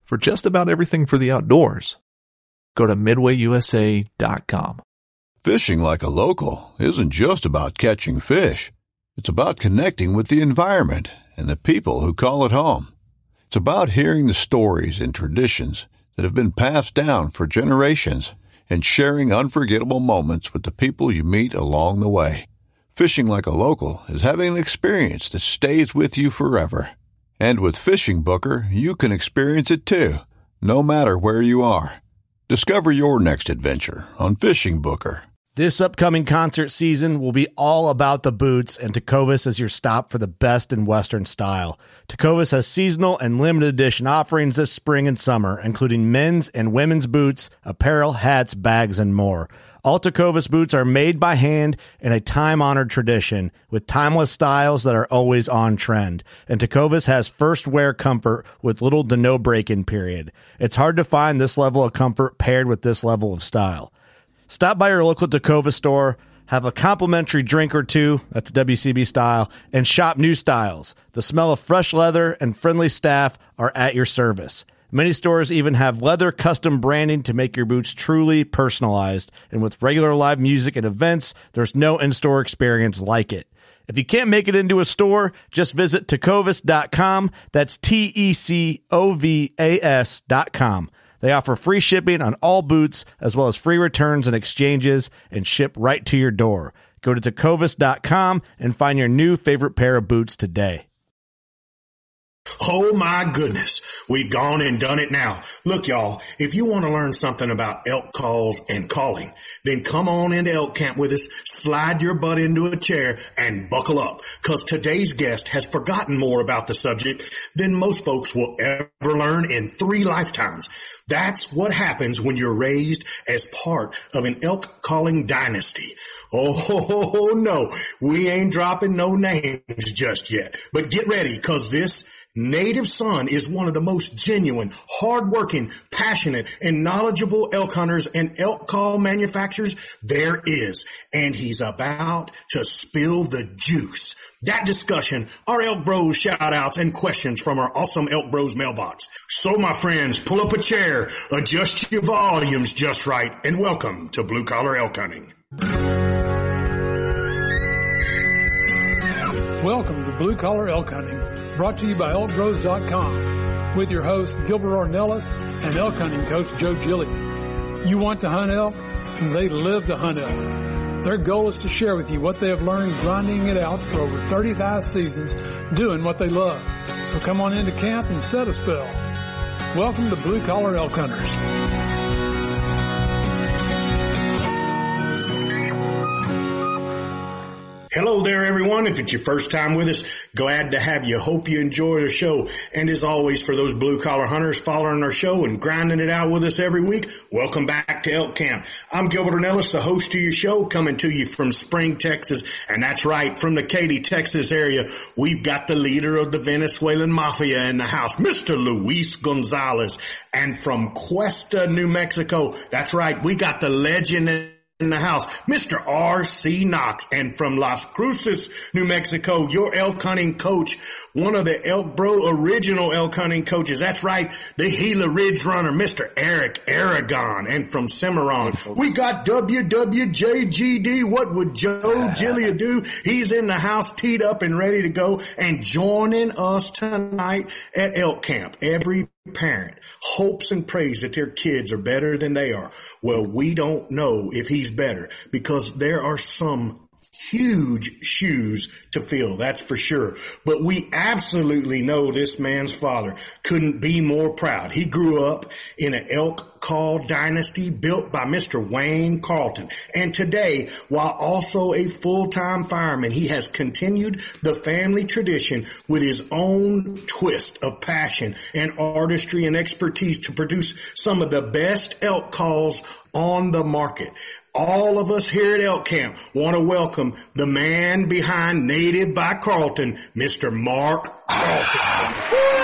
for just about everything for the outdoors. Go to MidwayUSA.com. Fishing like a local isn't just about catching fish. It's about connecting with the environment and the people who call it home. It's about hearing the stories and traditions that have been passed down for generations and sharing unforgettable moments with the people you meet along the way. Fishing like a local is having an experience that stays with you forever. And with Fishing Booker, you can experience it too, no matter where you are. Discover your next adventure on Fishing Booker. This upcoming concert season will be all about the boots, and Tecovas is your stop for the best in Western style. Tecovas has seasonal and limited edition offerings this spring and summer, including men's and women's boots, apparel, hats, bags, and more. All Tecovas boots are made by hand in a time-honored tradition with timeless styles that are always on trend. And Tecovas has first wear comfort with little to no break-in period. It's hard to find this level of comfort paired with this level of style. Stop by your local Tecovas store, have a complimentary drink or two, that's WCB style, and shop new styles. The smell of fresh leather and friendly staff are at your service. Many stores even have leather custom branding to make your boots truly personalized. And with regular live music and events, there's no in-store experience like it. If you can't make it into a store, just visit Tecovas.com. That's TECOVAS.com. They offer free shipping on all boots, as well as free returns and exchanges, and ship right to your door. Go to Tecovas.com and find your new favorite pair of boots today. Oh my goodness, we've gone and done it now. Look, y'all, if you want to learn something about elk calls and calling, then come on into elk camp with us, slide your butt into a chair, and buckle up, because today's guest has forgotten more about the subject than most folks will ever learn in 3 lifetimes. That's what happens when you're raised as part of an elk calling dynasty. Oh, no, we ain't dropping no names just yet. But get ready, because this native son is one of the most genuine, hardworking, passionate, and knowledgeable elk hunters and elk call manufacturers there is. And he's about to spill the juice. That discussion, our Elk Bros shout-outs, and questions from our awesome Elk Bros mailbox. So, my friends, pull up a chair, adjust your volumes just right, and welcome to Blue Collar Elk Hunting. Welcome to Blue Collar Elk Hunting, brought to you by ElkBros.com, with your host Gilbert Ornelas and elk hunting coach Joe Gilly. You want to hunt elk, and they live to hunt elk. Their goal is to share with you what they have learned grinding it out for over 35 seasons, doing what they love. So come on into camp and set a spell. Welcome to Blue Collar Elk Hunters. Hello there, everyone. If it's your first time with us, glad to have you. Hope you enjoy the show. And as always, for those blue-collar hunters following our show and grinding it out with us every week, welcome back to Elk Camp. I'm Gilbert Ornelas, the host of your show, coming to you from Spring, Texas. And that's right, from the Katy, Texas area, we've got the leader of the Venezuelan Mafia in the house, Mr. Luis Gonzalez. And from Cuesta, New Mexico, that's right, we got the legend in the house, Mr. R.C. Knox. And from Las Cruces, New Mexico, your elk hunting coach, one of the Elk Bro original elk hunting coaches. That's right, the Gila Ridge Runner, Mr. Eric Aragon. And from Cimarron, we got WWJGD. What would Joe Gillia do? He's in the house, teed up and ready to go. And joining us tonight at Elk Camp, every parent hopes and prays that their kids are better than they are. Well, we don't know if he's better, because there are some huge shoes to fill, that's for sure. But we absolutely know this man's father couldn't be more proud. He grew up in an elk call dynasty built by Mr. Wayne Carlton. And today, while also a full-time fireman, he has continued the family tradition with his own twist of passion and artistry and expertise to produce some of the best elk calls on the market. All of us here at Elk Camp want to welcome the man behind Native by Carlton, Mr. Mark Carlton.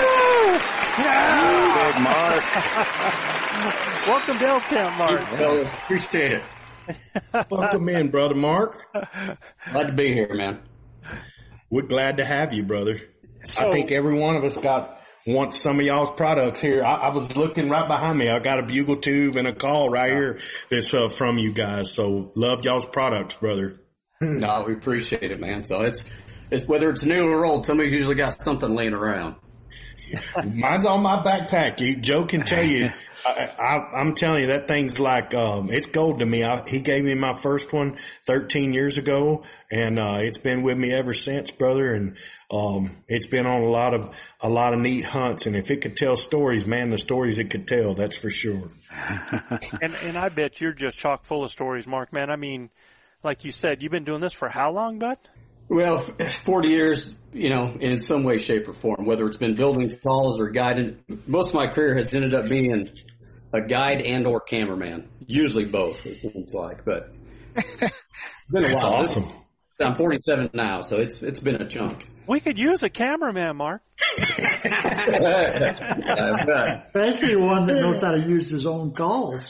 Yeah. Big Mark. Welcome to Elk Camp, Mark. Fellas, appreciate it. Welcome in, Brother Mark. Glad to be here, man. We're glad to have you, brother. So, I think every one of us got want some of y'all's products here. I was looking right behind me. I got a bugle tube and a call right here that's from you guys. So love y'all's products, brother. No, we appreciate it, man. So it's whether it's new or old, somebody's usually got something laying around. Mine's on my backpack. Joe can tell you. I'm telling you, that thing's like, it's gold to me. He gave me my first one 13 years ago, and it's been with me ever since, brother. And it's been on a lot of neat hunts. And if it could tell stories, man, the stories it could tell, that's for sure. And I bet you're just chock full of stories, Mark, man. I mean, like you said, you've been doing this for how long, bud? Well, 40 years, in some way, shape, or form, whether it's been building calls or guiding. Most of my career has ended up being a guide and or cameraman, usually both, it seems like, but it's been a while. That's awesome. I'm 47 now, so it's been a chunk. We could use a cameraman, Mark. Especially one that knows how to use his own calls.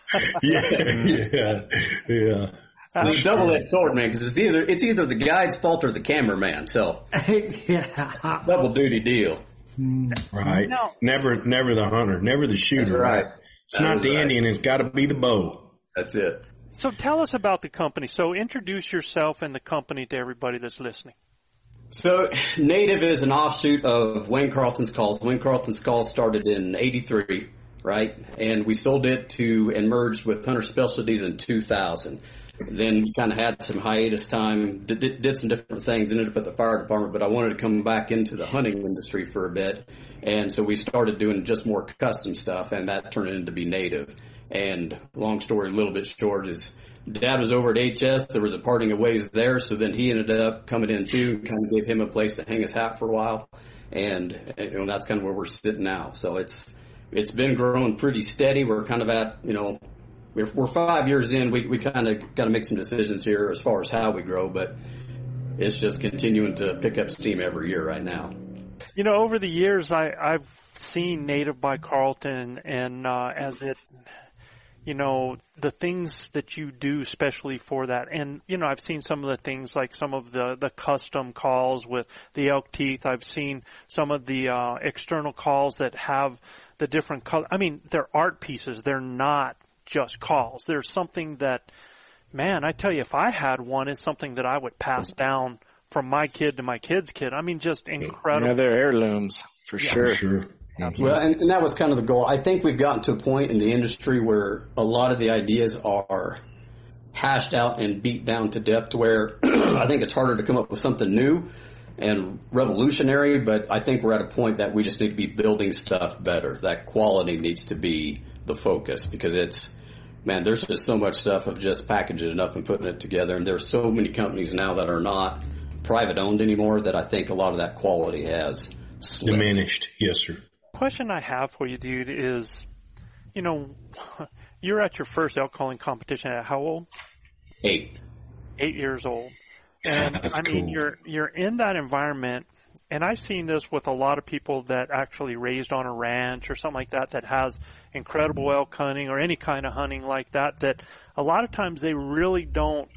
Yeah. It's a double-edged sword, man, because it's either the guide's fault or the cameraman, so Yeah. double duty deal. Right. No. Never the hunter, never the shooter. That's right. It's not the Indian. It's got to be the bow. That's it. So tell us about the company. So introduce yourself and the company to everybody that's listening. So Native is an offshoot of Wayne Carlton's Calls. Wayne Carlton's Calls started in '83, right? And we sold it to and merged with Hunter Specialties in 2000. Then we kind of had some hiatus time, did some different things, ended up at the fire department, but I wanted to come back into the hunting industry for a bit. And so we started doing just more custom stuff, and that turned into be Native. And long story a little bit short is Dad was over at HS. There was a parting of ways there. So then he ended up coming in too, and kind of gave him a place to hang his hat for a while. And that's kind of where we're sitting now. So it's been growing pretty steady. We're kind of at, we're 5 years in. We kind of got to make some decisions here as far as how we grow, but it's just continuing to pick up steam every year right now. Over the years, I've seen Native by Carlton, and as it, the things that you do especially for that. And, I've seen some of the things like some of the custom calls with the elk teeth. I've seen some of the external calls that have the different color. I mean, they're art pieces. They're not just calls. There's something that, man, I tell you, if I had one, it's something that I would pass down from my kid to my kid's kid. I mean, just incredible. Yeah, they're heirlooms for sure. Well, and that was kind of the goal. I think we've gotten to a point in the industry where a lot of the ideas are hashed out and beat down to death to where I think it's harder to come up with something new and revolutionary, but I think we're at a point that we just need to be building stuff better. That quality needs to be the focus, because there's just so much stuff of just packaging it up and putting it together. And there's so many companies now that are not private owned anymore that I think a lot of that quality has slipped. Diminished. Yes, sir. Question I have for you, dude, is, you're at your first elk calling competition at how old? 8 years old. And I mean, cool. you're in that environment, and I've seen this with a lot of people that actually raised on a ranch or something like that has incredible elk hunting or any kind of hunting like that a lot of times they really don't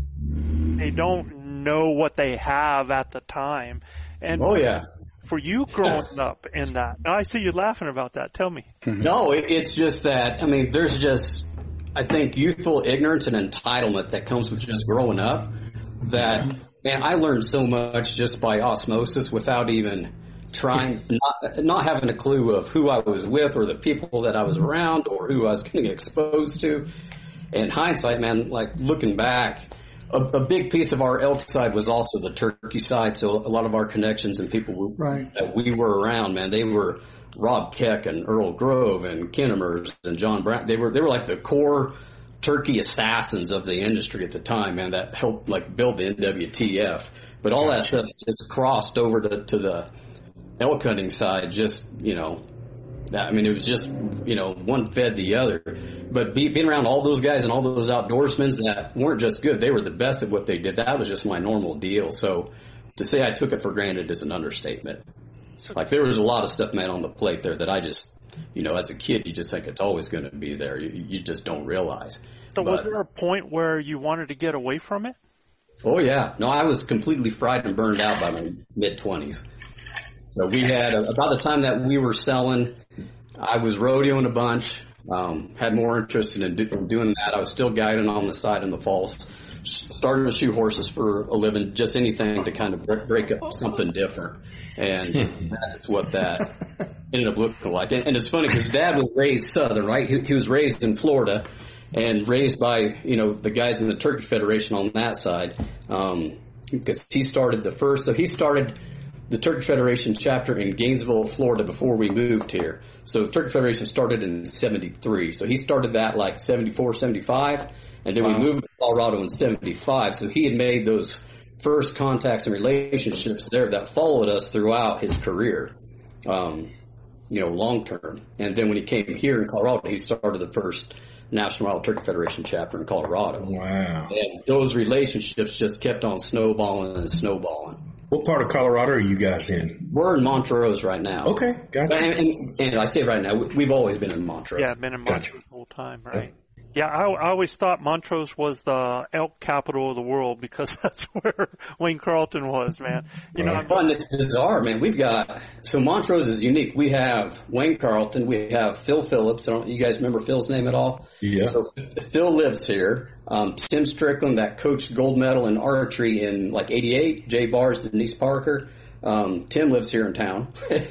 know what they have at the time. And oh yeah. For you growing up in that, now I see you laughing about that. Tell me. No, it's just that, there's just, I think, youthful ignorance and entitlement that comes with just growing up that, man, I learned so much just by osmosis without even trying, not having a clue of who I was with or the people that I was around or who I was getting exposed to. In hindsight, man, like looking back, a big piece of our elk side was also the turkey side. So a lot of our connections and people that we were around, man, they were Rob Keck and Earl Grove and Kinnemers and John Brown. They were like the core turkey assassins of the industry at the time, man, that helped like build the NWTF. But all that stuff just crossed over to the elk hunting side. Just, it was just, one fed the other. But being around all those guys and all those outdoorsmen that weren't just good, they were the best at what they did. That was just my normal deal. So to say I took it for granted is an understatement. Like there was a lot of stuff, man, on the plate there that I just, as a kid, you just think it's always going to be there. You just don't realize. So was there a point where you wanted to get away from it? Oh, yeah. No, I was completely fried and burned out by my mid-20s. So we had, about the time that we were selling, I was rodeoing a bunch, had more interest in doing that. I was still guiding on the side in the falls. Started to shoot horses for a living, just anything to kind of break up something different. And that's what that ended up looking like. And it's funny because Dad was raised Southern, right? He was raised in Florida and raised by, the guys in the Turkey Federation on that side. Because he started he started the Turkey Federation chapter in Gainesville, Florida before we moved here. So the Turkey Federation started in 73. So he started that like 74, 75. And then we moved to Colorado in 75. So he had made those first contacts and relationships there that followed us throughout his career, long term. And then when he came here in Colorado, he started the first National Wild Turkey Federation chapter in Colorado. Wow. And those relationships just kept on snowballing and snowballing. What part of Colorado are you guys in? We're in Montrose right now. Okay, gotcha. And I say right now, we've always been in Montrose. Yeah, been in Montrose the whole time, right? Yeah, I always thought Montrose was the elk capital of the world because that's where Wayne Carlton was, man. Fun, it's bizarre, man. So Montrose is unique. We have Wayne Carlton, we have Phil Phillips. You guys remember Phil's name at all? Yeah. So Phil lives here. Tim Strickland, that coached gold medal in archery in like 88. Jay Bars, Denise Parker. Tim lives here in town.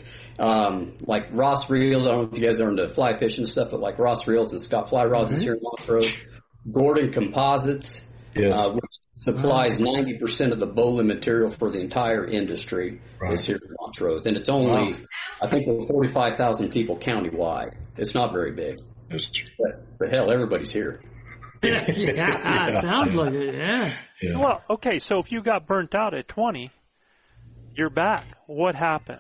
Like Ross Reels, I don't know if you guys are into fly fishing and stuff, but like Ross Reels and Scott Fly Rods is here in Montrose. Gordon Composites, which supplies 90% of the bowline material for the entire industry, is here in Montrose. And it's only, I think, 45,000 people countywide. It's not very big. That's true. But hell, everybody's here. Yeah, it sounds like it, yeah. Well, okay, so if you got burnt out at 20, you're back. What happened?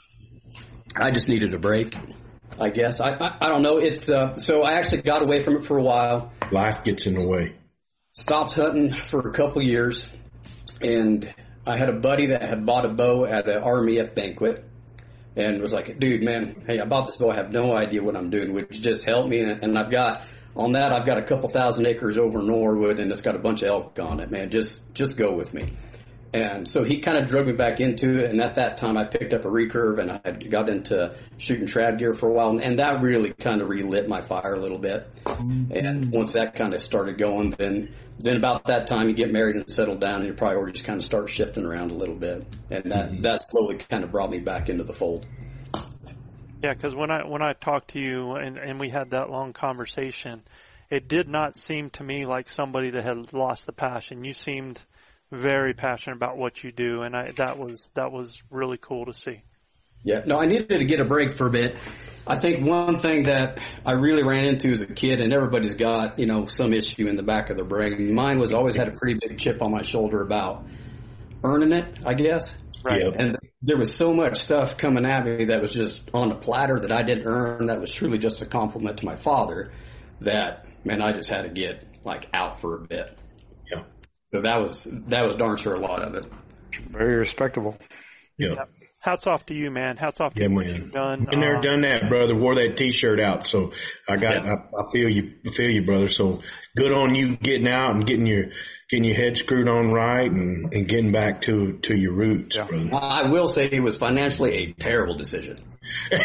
I just needed a break, I guess. I don't know. It's so I actually got away from it for a while. Life gets in the way. Stopped hunting for a couple years, and I had a buddy that had bought a bow at an RMEF banquet, and was like, "Dude, man, hey, I bought this bow. I have no idea what I'm doing. Would you just help me?" And I've got a couple thousand acres over Norwood, and it's got a bunch of elk on it. Man, just go with me. And so he kind of drug me back into it, and at that time I picked up a recurve, and I had got into shooting trad gear for a while, and that really kind of relit my fire a little bit. And once that kind of started going, then about that time you get married and settle down, and your priorities kind of start shifting around a little bit, and that slowly kind of brought me back into the fold. Yeah, because when I talked to you and we had that long conversation, it did not seem to me like somebody that had lost the passion. You seemed very passionate about what you do, and that was really cool to see. Yeah, no, I needed to get a break for a bit. I think one thing that I really ran into as a kid, and everybody's got, some issue in the back of their brain. Mine was always had a pretty big chip on my shoulder about earning it, I guess. Right. Yep. And there was so much stuff coming at me that was just on a platter that I didn't earn, that was truly just a compliment to my father, that, man, I just had to get, out for a bit. Yeah. So that was darn sure a lot of it. Very respectable. Yeah. Hats off to you, man. Hats off to you what you've done. Been there, done that, brother. Wore that T-shirt out, so I feel you, brother. So good on you getting out and getting your head screwed on right and getting back to your roots, brother. I will say it was financially a terrible decision. Look,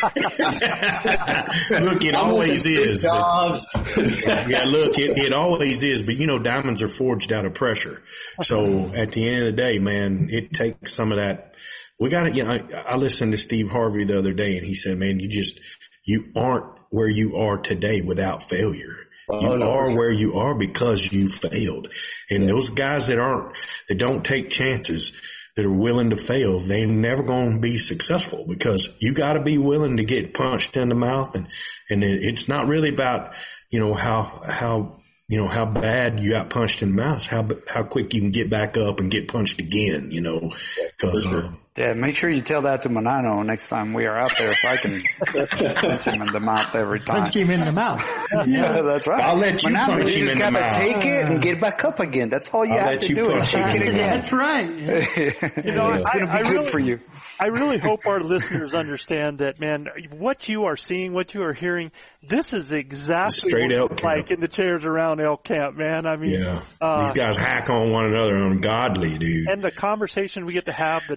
it always is. It always is. But diamonds are forged out of pressure. So at the end of the day, man, it takes some of that. We got to, I listened to Steve Harvey the other day, and he said, man, you aren't where you are today without failure. You are where you are because you failed. And those guys that don't take chances, that are willing to fail, they're never going to be successful, because you got to be willing to get punched in the mouth. And it's not really about, how bad you got punched in the mouth, how quick you can get back up and get punched again, because, yeah, make sure you tell that to Manano next time we are out there, if I can punch him in the mouth every time. Punch him in the mouth. Yeah, that's right. I'll let you Manano, punch him in the mouth. You just got to take it and get back up again. That's all you have to do. Punch him in the mouth. That's right. It's going to be good for you. I really hope our listeners understand that, man, what you are seeing, what you are hearing, this is exactly what it's like in the chairs around elk camp, man. I mean, these guys hack on one another ungodly, dude. And the conversation we get to have, the depth that we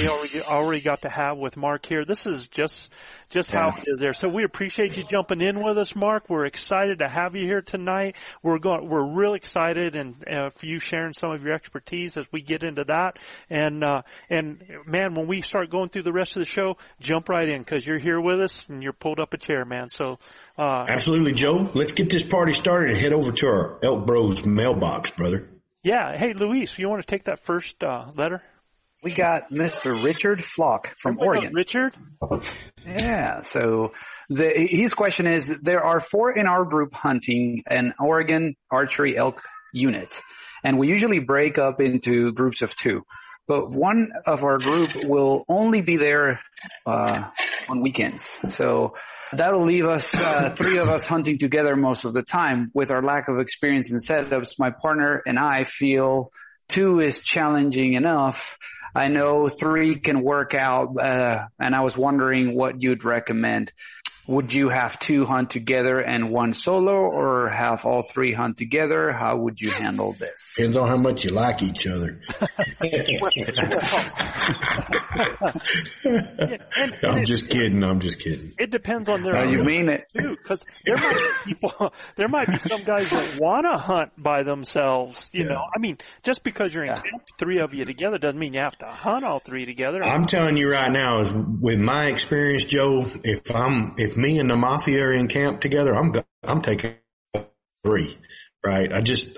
we already got to have with Mark here. This is just how it is there. So we appreciate you jumping in with us, Mark. We're excited to have you here tonight. We're real excited and for you sharing some of your expertise as we get into that. And man, when we start going through the rest of the show, jump right in because you're here with us and you're pulled up a chair, man. So absolutely, Joe. Let's get this party started and head over to our Elk Bros mailbox, brother. Yeah. Hey, Luis, you want to take that first letter? We got Mr. Richard Flock from Oregon. Richard? Yeah. So his question is, there are 4 in our group hunting an Oregon archery elk unit, and we usually break up into groups of 2. But one of our group will only be there on weekends. So that'll leave us 3 of us hunting together most of the time. With our lack of experience in setups, my partner and I feel 2 is challenging enough. I know 3 can work out, and I was wondering what you'd recommend. Would you have 2 hunt together and 1 solo, or have all 3 hunt together? How would you handle this? Depends on how much you like each other. I'm just kidding. It depends on their. How you mean it? Because there might be some guys that want to hunt by themselves. You know, I mean, just because you're in camp, 3 of you together doesn't mean you have to hunt all 3 together. I'm telling you right now, is with my experience, Joe, if me and the Mafia are in camp together, I'm taking 3, right?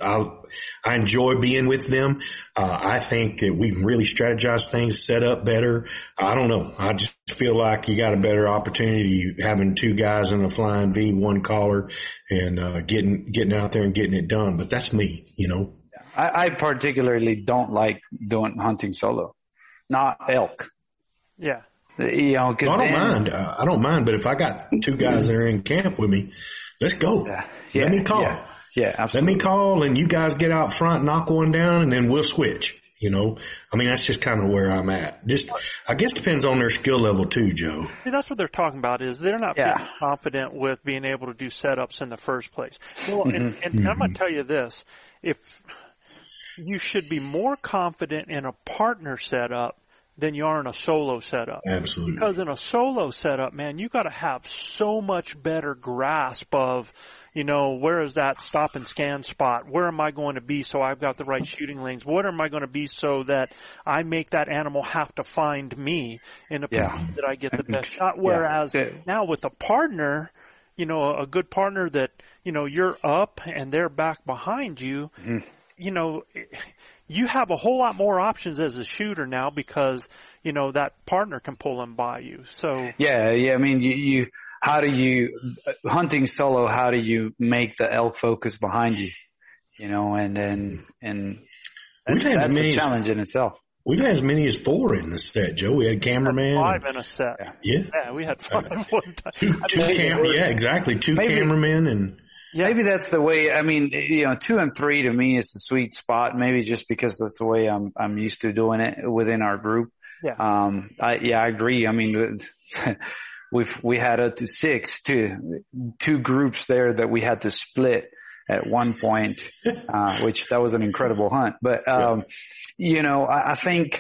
I enjoy being with them. I think that we can really strategize things, set up better. I don't know. I just feel like you got a better opportunity having 2 guys in a flying V, 1 caller, and getting out there and getting it done. But that's me, you know. I particularly don't like hunting solo, not elk. Yeah. You know, cause I don't mind, but if I got 2 guys that are in camp with me, let's go. Let me call. Yeah, absolutely. Let me call and you guys get out front, knock 1 down, and then we'll switch. You know, I mean, that's just kind of where I'm at. Just, I guess depends on their skill level too, Joe. See, that's what they're talking about is they're not being confident with being able to do setups in the first place. Well, and I'm going to tell you this, if you should be more confident in a partner setup than you are in a solo setup. Absolutely. Because in a solo setup, man, you got to have so much better grasp of, you know, where is that stop and scan spot? Where am I going to be so I've got the right shooting lanes? What am I going to be so that I make that animal have to find me in a position that I get the best shot? Whereas now with a partner, you know, a good partner that, you know, you're up and they're back behind you, you know, you have a whole lot more options as a shooter now because, you know, that partner can pull them by you. So yeah. I mean, how do you hunting solo? How do you make the elk focus behind you? You know, and that's a challenge in itself. We've had as many as 4 in the set, Joe. We had a cameraman. 5 in a set. Yeah, we had 5 one time. Exactly. 2 cameramen and. Yeah. Maybe that's the way. I mean, you know, 2 and 3 to me is the sweet spot. Maybe just because that's the way I'm used to doing it within our group. Yeah. I agree. I mean, we had up to 6 2 groups there that we had to split at one point, which that was an incredible hunt. But you know, I think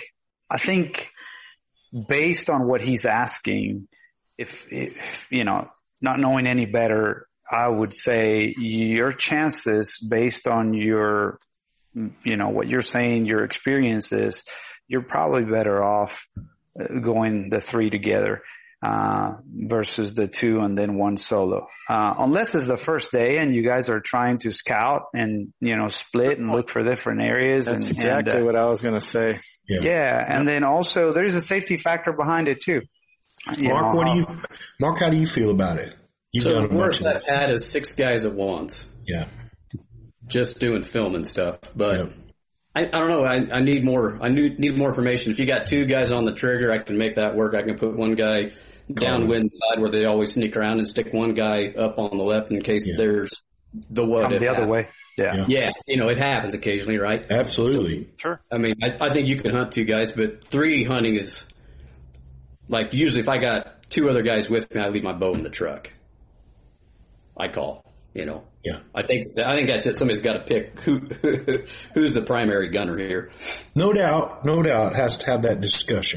based on what he's asking, if you know, not knowing any better, I would say your chances based on your, you know, what you're saying, your experiences, you're probably better off going the 3 together, versus the 2 and then 1 solo. Unless it's the first day and you guys are trying to scout and, you know, split and look for different areas. That's exactly what I was going to say. Yeah. And then also there's a safety factor behind it too. Mark, how do you feel about it? So the worst I've had is 6 guys at once. Yeah. Just doing film and stuff. But I don't know. I need more. I need more information. If you got 2 guys on the trigger, I can make that work. I can put 1 guy downwind side where they always sneak around and stick 1 guy up on the left in case there's the what if the other way. Yeah. You know, it happens occasionally, right? Absolutely. So, sure. I mean, I think you can hunt 2 guys, but 3 hunting is like usually if I got 2 other guys with me, I leave my bow in the truck. I call, you know. Yeah. I think that's it. Somebody's got to pick who's the primary gunner here. No doubt. Has to have that discussion.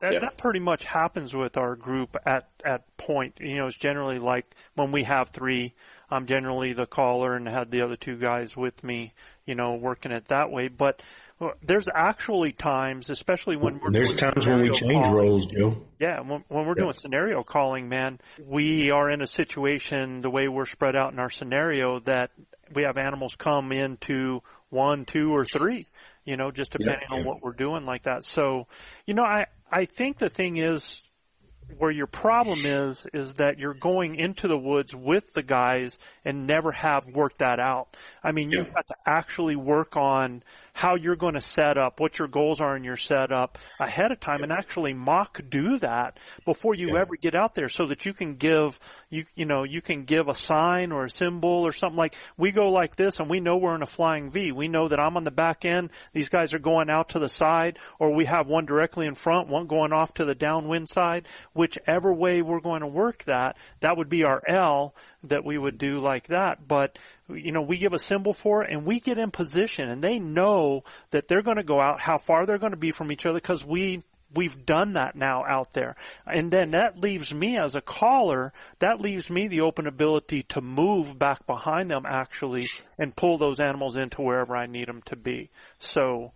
that pretty much happens with our group at point. It's generally like when we have 3, I'm generally the caller and had the other 2 guys with me, working it that way. But there's actually times, especially when there's times when we change roles, Joe. Yeah, when we're doing scenario calling, man, we are in a situation, the way we're spread out in our scenario, that we have animals come into 1, 2, or 3, just depending on what we're doing like that. So, I think the thing is, where your problem is that you're going into the woods with the guys and never have worked that out. I mean, you've got to actually work on how you're going to set up, what your goals are in your setup ahead of time, and actually mock do that before you ever get out there, so that you can give you can give a sign or a symbol or something. Like, we go like this and we know we're in a flying V. We know that I'm on the back end, these guys are going out to the side, or we have one directly in front, one going off to the downwind side. Whichever way we're going to work that would be our L that we would do like that. But we give a symbol for it, and we get in position, and they know that they're going to go out, how far they're going to be from each other, because we've done that now out there. And then that leaves me as a caller, that leaves me the open ability to move back behind them actually and pull those animals into wherever I need them to be. So,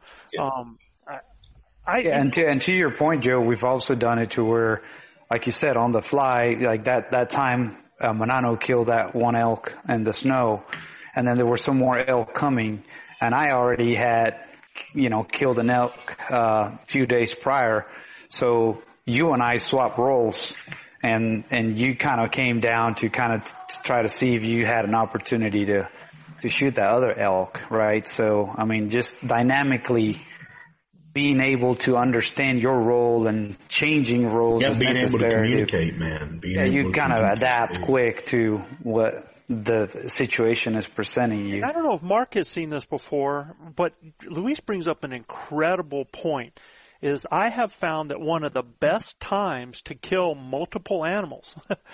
and to your point, Joe, we've also done it to where, like you said, on the fly, like that time, Manano killed that one elk in the snow, and then there were some more elk coming, and I already had, killed an elk a few days prior. So you and I swapped roles, and you kind of came down to kind of try to see if you had an opportunity to shoot that other elk, right? So, I mean, just dynamically being able to understand your role and changing roles is being necessary. Able to communicate, man. You kind of adapt quick to what the situation is presenting you. And I don't know if Mark has seen this before, but Luis brings up an incredible point. Is I have found that one of the best times to kill multiple animals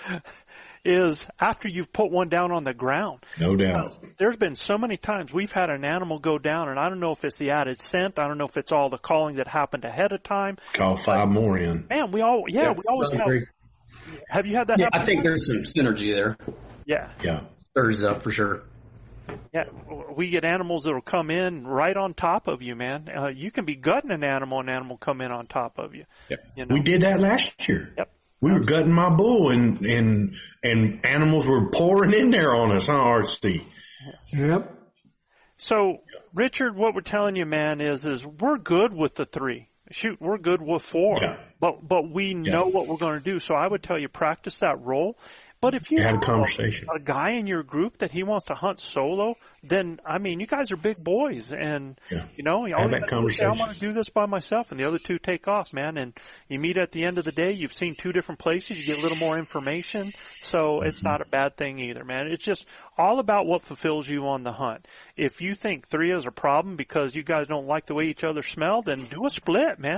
is after you've put one down on the ground. No doubt. There's been so many times we've had an animal go down, and I don't know if it's the added scent. I don't know if it's all the calling that happened ahead of time. Call 5 more in. Man, we always have. Have you had that happen? I think there's some synergy there. Yeah. Yeah. Stirs up for sure. Yeah, we get animals that will come in right on top of you, man. You can be gutting an animal come in on top of you. Yep. We did that last year. Yep. We were gutting my bull, and animals were pouring in there on us, huh, RC? Yep. So, Richard, what we're telling you, man, is we're good with the 3. Shoot, we're good with 4. Yeah. But we know what we're going to do. So I would tell you, practice that role. But if you had have a conversation, a guy in your group that he wants to hunt solo, then, I mean, you guys are big boys, and, you always that conversation. I'm going to do this by myself, and the other 2 take off, man, and you meet at the end of the day, you've seen 2 different places, you get a little more information, so it's not a bad thing either, man. It's just all about what fulfills you on the hunt. If you think 3 is a problem because you guys don't like the way each other smell, then do a split, man.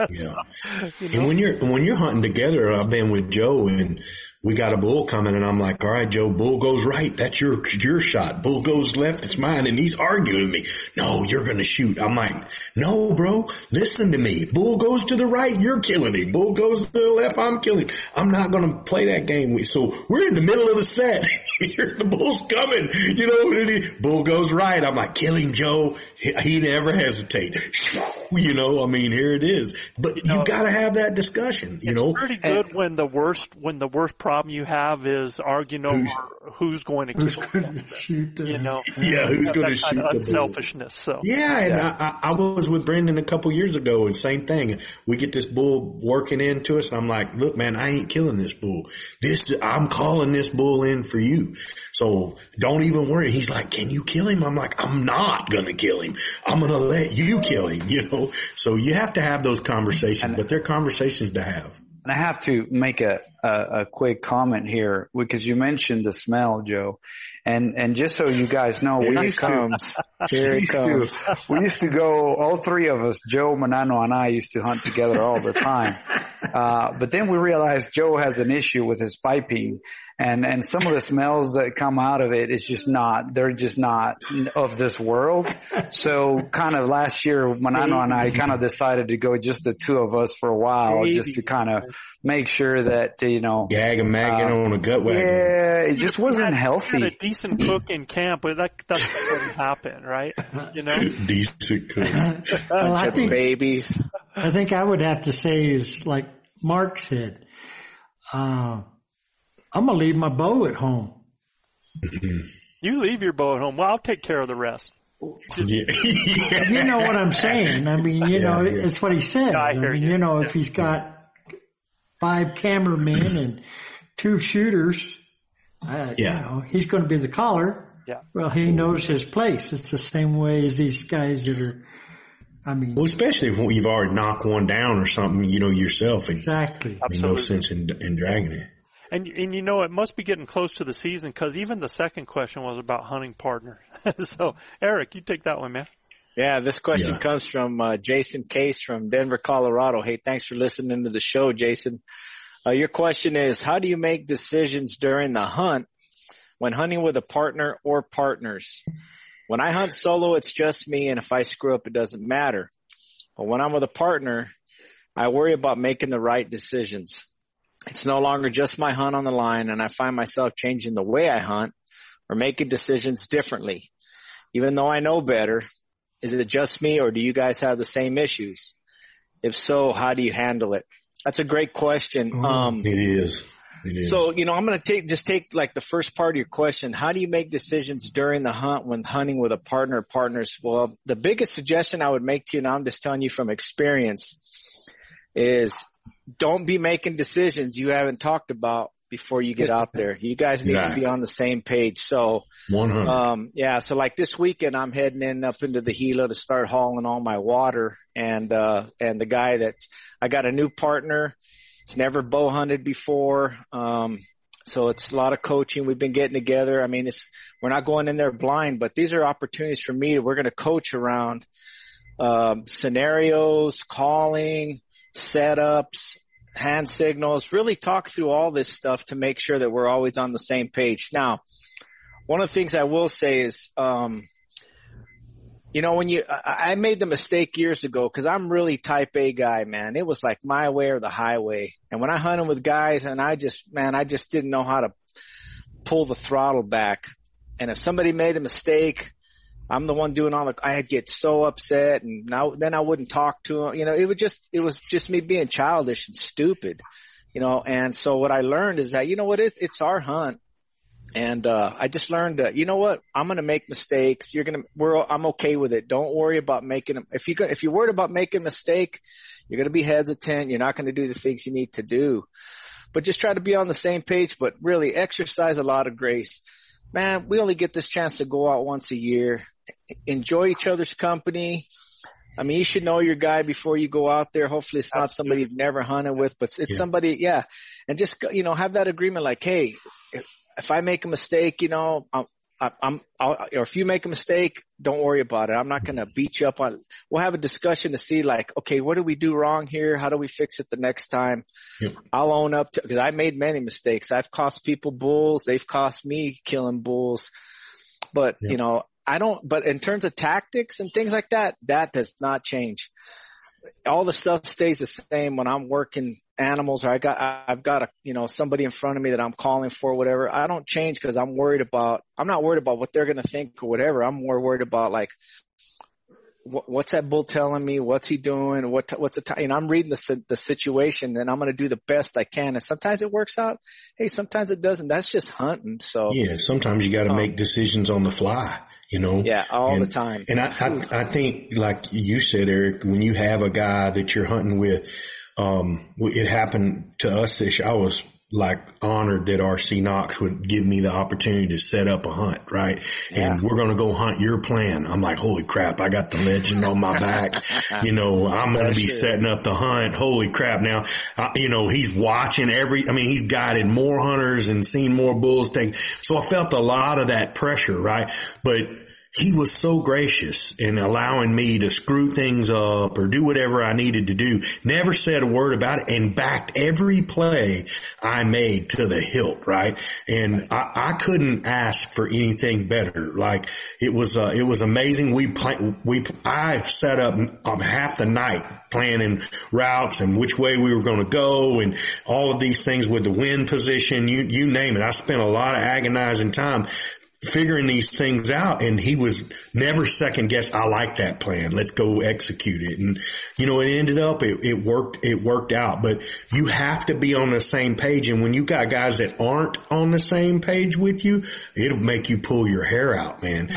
And when you're hunting together, I've been with Joe, and we got a bull coming, and I'm like, all right, Joe, bull goes right. That's your shot. Bull goes left. It's mine. And he's arguing with me. No, you're going to shoot. I'm like, no, bro, listen to me. Bull goes to the right. You're killing him. Bull goes to the left. I'm killing him. I'm not going to play that game. So we're in the middle of the set. The bull's coming, bull goes right. I'm like, kill him, Joe. He never hesitate. I mean, here it is. But you got to have that discussion, It's pretty good when the worst problem you have is arguing over who's going to kill shoot who's going to shoot the unselfishness. So I was with Brendan a couple years ago, and same thing. We get this bull working into us, and I'm like, look, man, I ain't killing this bull. I'm calling this bull in for you. So don't even worry. He's like, can you kill him? I'm like, I'm not going to kill him. I'm going to let you kill him, So you have to have those conversations, but they're conversations to have. And I have to make a quick comment here, because you mentioned the smell, Joe. And just so you guys know, we used to go, all 3 of us, Joe, Manano, and I used to hunt together all the time. But then we realized Joe has an issue with his piping. And some of the smells that come out of it is they're just not of this world. So kind of last year, Manano and I kind of decided to go just the two of us for a while, just to kind of make sure that, gag and magging on a gut wagon. Yeah, it just wasn't healthy. You had a decent cook in camp, but that doesn't happen, right? Decent cook. Well, I think babies. I think I would have to say is like Mark said, I'm going to leave my bow at home. You leave your bow at home. Well, I'll take care of the rest. You know what I'm saying. I mean, it's what he said. I mean, if he's got 5 cameramen and 2 shooters, he's going to be the caller. Yeah. Well, he knows his place. It's the same way as these guys that are, well, especially if you've already knocked one down or something, yourself. Exactly. No sense in dragging it. And it must be getting close to the season because even the second question was about hunting partner. So, Eric, you take that one, man. Yeah, this question comes from Jason Case from Denver, Colorado. Hey, thanks for listening to the show, Jason. Your question is, how do you make decisions during the hunt when hunting with a partner or partners? When I hunt solo, it's just me, and if I screw up, it doesn't matter. But when I'm with a partner, I worry about making the right decisions. It's no longer just my hunt on the line, and I find myself changing the way I hunt or making decisions differently. Even though I know better, is it just me or do you guys have the same issues? If so, how do you handle it? That's a great question. It is. So, I'm going to take like the first part of your question. How do you make decisions during the hunt when hunting with a partner or partners? Well, the biggest suggestion I would make to you, and I'm just telling you from experience, is don't be making decisions you haven't talked about before you get out there. You guys need to be on the same page. So, 100. So like this weekend, I'm heading up into the Gila to start hauling all my water. And the guy I got a new partner. He's never bow hunted before. So it's a lot of coaching. We've been getting together. I mean, we're not going in there blind, but these are opportunities for me. We're going to coach around, scenarios, calling, setups, hand signals, really talk through all this stuff to make sure that we're always on the same page. Now, one of the things I will say is, I made the mistake years ago because I'm really type A guy, man. It was like my way or the highway. And when I hunted with guys and I just didn't know how to pull the throttle back. And if somebody made a mistake, I'm the one doing I'd get so upset and then I wouldn't talk to him. It was just me being childish and stupid, and so what I learned is that, it's our hunt. And, I just learned that, I'm going to make mistakes. I'm okay with it. Don't worry about making them. If you're worried about making a mistake, you're going to be hesitant. You're not going to do the things you need to do, but just try to be on the same page, but really exercise a lot of grace. Man, we only get this chance to go out once a year. Enjoy each other's company. I mean, you should know your guy before you go out there. Hopefully it's not somebody you've never hunted with, but it's somebody, and just, have that agreement like, hey, if I make a mistake, or if you make a mistake, don't worry about it. I'm not going to beat you up on it. We'll have a discussion to see like, okay, what do we do wrong here? How do we fix it the next time? Yep. I'll own up to, because I made many mistakes. I've cost people bulls. They've cost me killing bulls, but but in terms of tactics and things like that, that does not change. All the stuff stays the same when I'm working animals or I've got somebody in front of me that I'm calling for, whatever. I don't change because I'm not worried about what they're going to think or whatever. I'm more worried about like, what's that bull telling me? What's he doing? What's the time? I'm reading the situation and I'm going to do the best I can. And sometimes it works out. Hey, sometimes it doesn't. That's just hunting. So sometimes you got to make decisions on the fly, Yeah, all the time. And I think like you said, Eric, when you have a guy that you're hunting with, it happened to us I was like honored that RC Knox would give me the opportunity to set up a hunt, right? Yeah. And we're going to go hunt your plan. I'm like, holy crap, I got the legend on my back. I'm going to be setting up the hunt. Holy crap. Now, he's watching he's guided more hunters and seen more bulls take. So I felt a lot of that pressure, right? But he was so gracious in allowing me to screw things up or do whatever I needed to do. Never said a word about it and backed every play I made to the hilt, right? And I couldn't ask for anything better. Like it was amazing. I set up half the night planning routes and which way we were going to go and all of these things with the wind position, you name it. I spent a lot of agonizing time figuring these things out, and he was never second guessed. I like that plan. Let's go execute it. And, it ended up, it worked out, but you have to be on the same page. And when you got guys that aren't on the same page with you, it'll make you pull your hair out, man.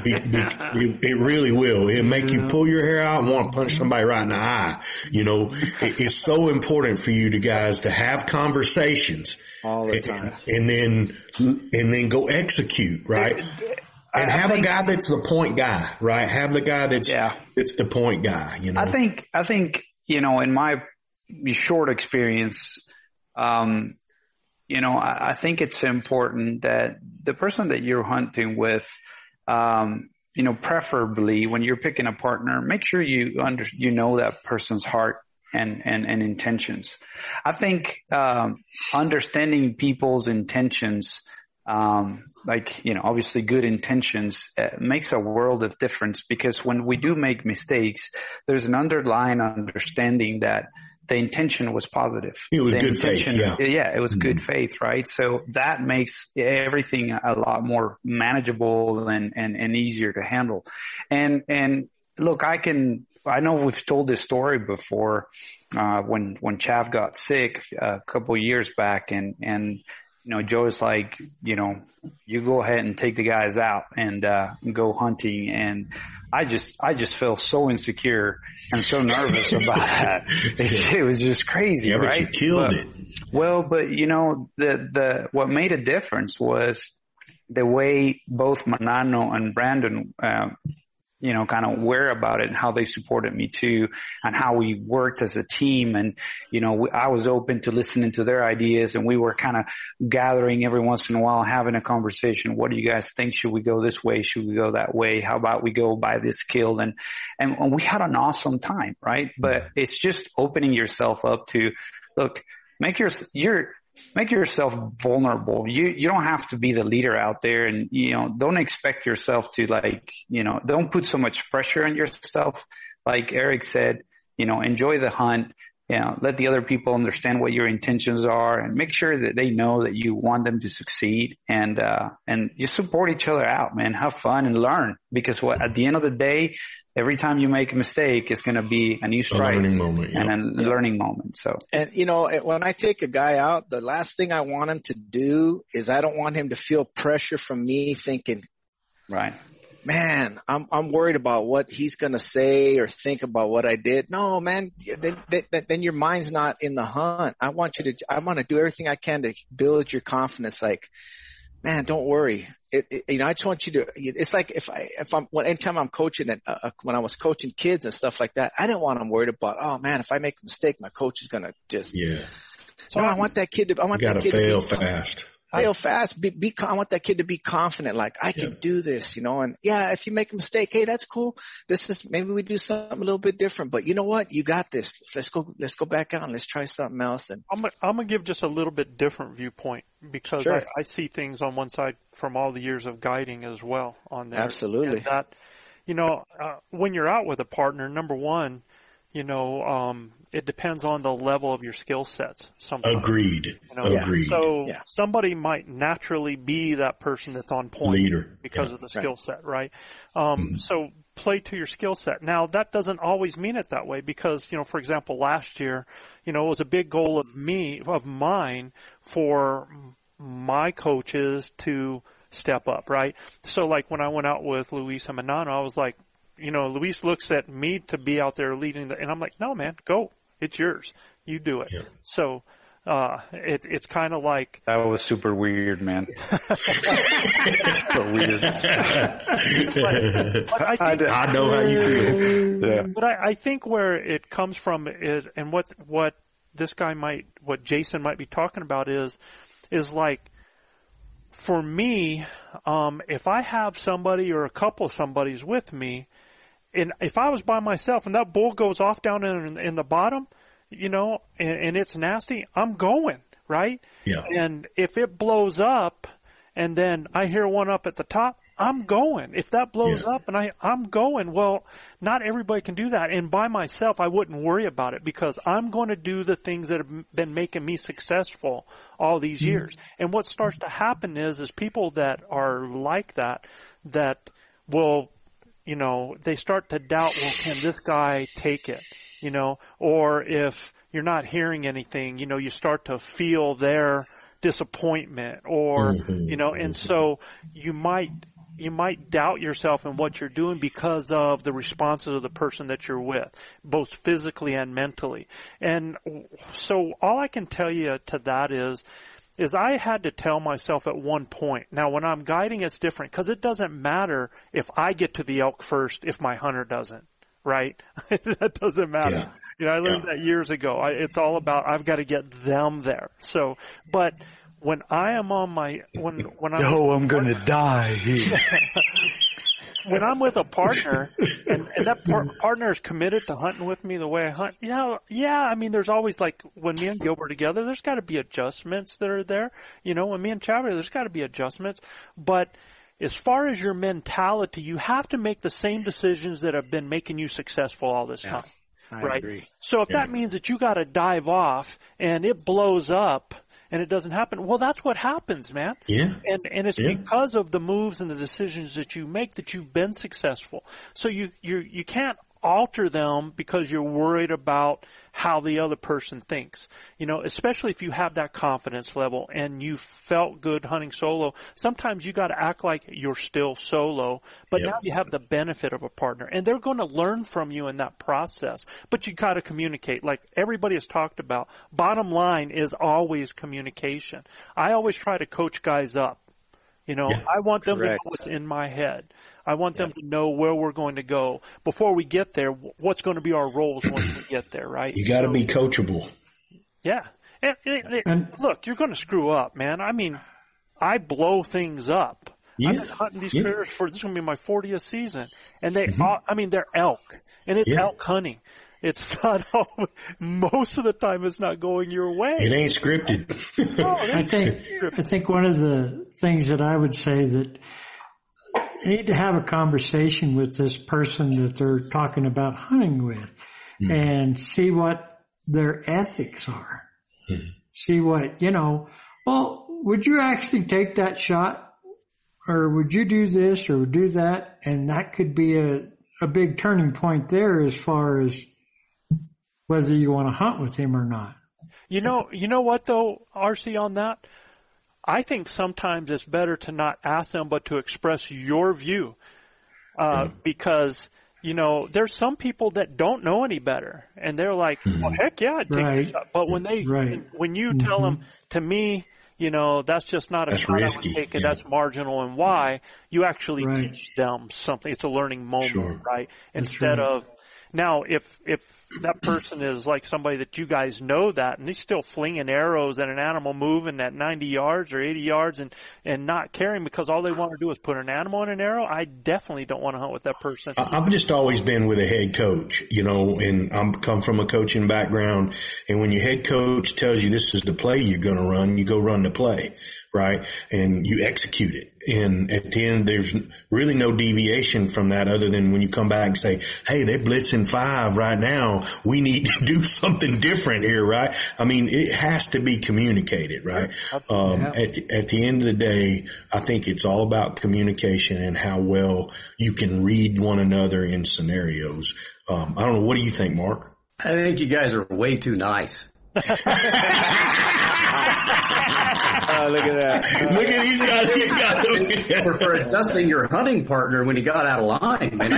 It really will. It'll make you pull your hair out and want to punch somebody right in the eye. It's so important for you guys to have conversations all the time, and then go execute, right? And have a guy that's the point guy, right? Have the guy that's the point guy. I think in my short experience, I think it's important that the person that you're hunting with, preferably when you're picking a partner, make sure you know that person's heart and intentions. I think understanding people's intentions, obviously good intentions, makes a world of difference, because when we do make mistakes, there's an underlying understanding that the intention was positive. It was good faith. Yeah, it was good faith, right? So that makes everything a lot more manageable and easier to handle. And look, I know we've told this story before, when Chav got sick a couple of years back, and Joe is like, you go ahead and take the guys out and go hunting. And I just felt so insecure and so nervous about that. It was just crazy, right? But you killed it. Well, but what made a difference was the way both Manano and Brandon, kind of were about it, and how they supported me too, and how we worked as a team. And, I was open to listening to their ideas, and we were kind of gathering every once in a while, having a conversation. What do you guys think? Should we go this way? Should we go that way? How about we go by this kill? And we had an awesome time, right? But it's just opening yourself up to, look, make yourself vulnerable. You don't have to be the leader out there, and, don't expect yourself to don't put so much pressure on yourself. Like Eric said, enjoy the hunt, let the other people understand what your intentions are, and make sure that they know that you want them to succeed, and you support each other out, man. Have fun and learn, because at the end of the day, every time you make a mistake, it's going to be a new strike, a learning moment, and a learning moment. So, and when I take a guy out, the last thing I want him to do is I don't want him to feel pressure from me thinking, right, man, I'm worried about what he's going to say or think about what I did. No, man, then your mind's not in the hunt. I want to do everything I can to build your confidence. Like, man, don't worry. I just want you to, it's like anytime I'm coaching when I was coaching kids and stuff like that, I didn't want them worried about, oh man, if I make a mistake, my coach is going to just, So I want that kid to, fail fast. Fail fast. I want that kid to be confident. Like, I can do this, and if you make a mistake, hey, that's cool. Maybe we do something a little bit different, but you know what? You got this. Let's go back out and let's try something else. And I'm going to give just a little bit different viewpoint, because I see things on one side from all the years of guiding as well on there. Absolutely. And that, when you're out with a partner, number one, it depends on the level of your skill sets. Sometimes. Agreed. Agreed. So somebody might naturally be that person that's on point leader because of the skill set, right? So play to your skill set. Now, that doesn't always mean it that way, because, for example, last year, it was a big goal of mine for my coaches to step up, right? So like when I went out with Luis and Manano, I was like, Luis looks at me to be out there leading and I'm like, no, man, go. It's yours. You do it. Yeah. So, it's kind of like. That was super weird, man. So weird. but I know how you feel. Yeah. But I think where it comes from is, and what Jason might be talking about is like, for me, if I have somebody or a couple of somebody's with me, and if I was by myself and that bull goes off down in the bottom, you know, and it's nasty, I'm going, right? Yeah. And if it blows up and then I hear one up at the top, I'm going. If that blows up and I'm going, well, not everybody can do that. And by myself, I wouldn't worry about it because I'm going to do the things that have been making me successful all these years. And what starts to happen is people that are like that will, you know, they start to doubt, well, can this guy take it? You know, or if you're not hearing anything, you know, you start to feel their disappointment or, you know, and so you might doubt yourself in what you're doing because of the responses of the person that you're with, both physically and mentally. And so all I can tell you to that is I had to tell myself at one point, now when I'm guiding it's different because it doesn't matter if I get to the elk first if my hunter doesn't, right? That doesn't matter. Yeah. You know, I learned that years ago. It's all about I've got to get them there. So, but when I am on my I'm going to die here. When I'm with a partner and that partner is committed to hunting with me the way I hunt, I mean, there's always like when me and Gilbert are together, there's got to be adjustments that are there. You know, when me and Chad are, there's got to be adjustments. But as far as your mentality, you have to make the same decisions that have been making you successul all this time. I agree. So if that means that you got to dive off and it blows up and it doesn't happen, well, that's what happens, man. Yeah. And it's because of the moves and the decisions that you make that you've been successful. So you can't alter them because you're worried about how the other person thinks. You know, especially if you have that confidence level and you felt good hunting solo, sometimes you got to act like you're still solo, but now you have the benefit of a partner and they're going to learn from you in that process. But you got to communicate like everybody has talked about. Bottom line is always communication. I always try to coach guys up. You know, I want them to know what's in my head. I want them to know where we're going to go. Before we get there, what's going to be our roles once we get there, right? You got to be coachable. Yeah. And look, you're going to screw up, man. I mean, I blow things up. Yeah. I've been hunting these critters this is going to be my 40th season. And they're elk. And it's elk hunting. It's not most of the time it's not going your way. It ain't scripted. No, I think one of the things that I would say that you need to have a conversation with this person that they're talking about hunting with and see what their ethics are. See what, well, would you actually take that shot or would you do this or do that? And that could be a big turning point there as far as whether you want to hunt with him or not. You know what though, RC, on that? I think sometimes it's better to not ask them, but to express your view. Because, there's some people that don't know any better and they're like, well, heck yeah, I'd take a shot. But when you tell them, to me, that's just not a shot I would take, and that's marginal and why, you actually teach them something. It's a learning moment, right? Instead of, now, if that person is like somebody that you guys know that, and he's still flinging arrows at an animal moving at 90 yards or 80 yards and not caring because all they want to do is put an animal in an arrow, I definitely don't want to hunt with that person. I've just always been with a head coach, and I'm come from a coaching background. And when your head coach tells you this is the play you're going to run, you go run the play, right? And you execute it. And at the end, there's really no deviation from that other than when you come back and say, hey, they're blitzing 5 right now. We need to do something different here, right? I mean, it has to be communicated, right? At the end of the day, I think it's all about communication and how well you can read one another in scenarios. I don't know. What do you think, Mark? I think you guys are way too nice. Look at that. Look at he's got for adjusting your hunting partner when he got out of line, man.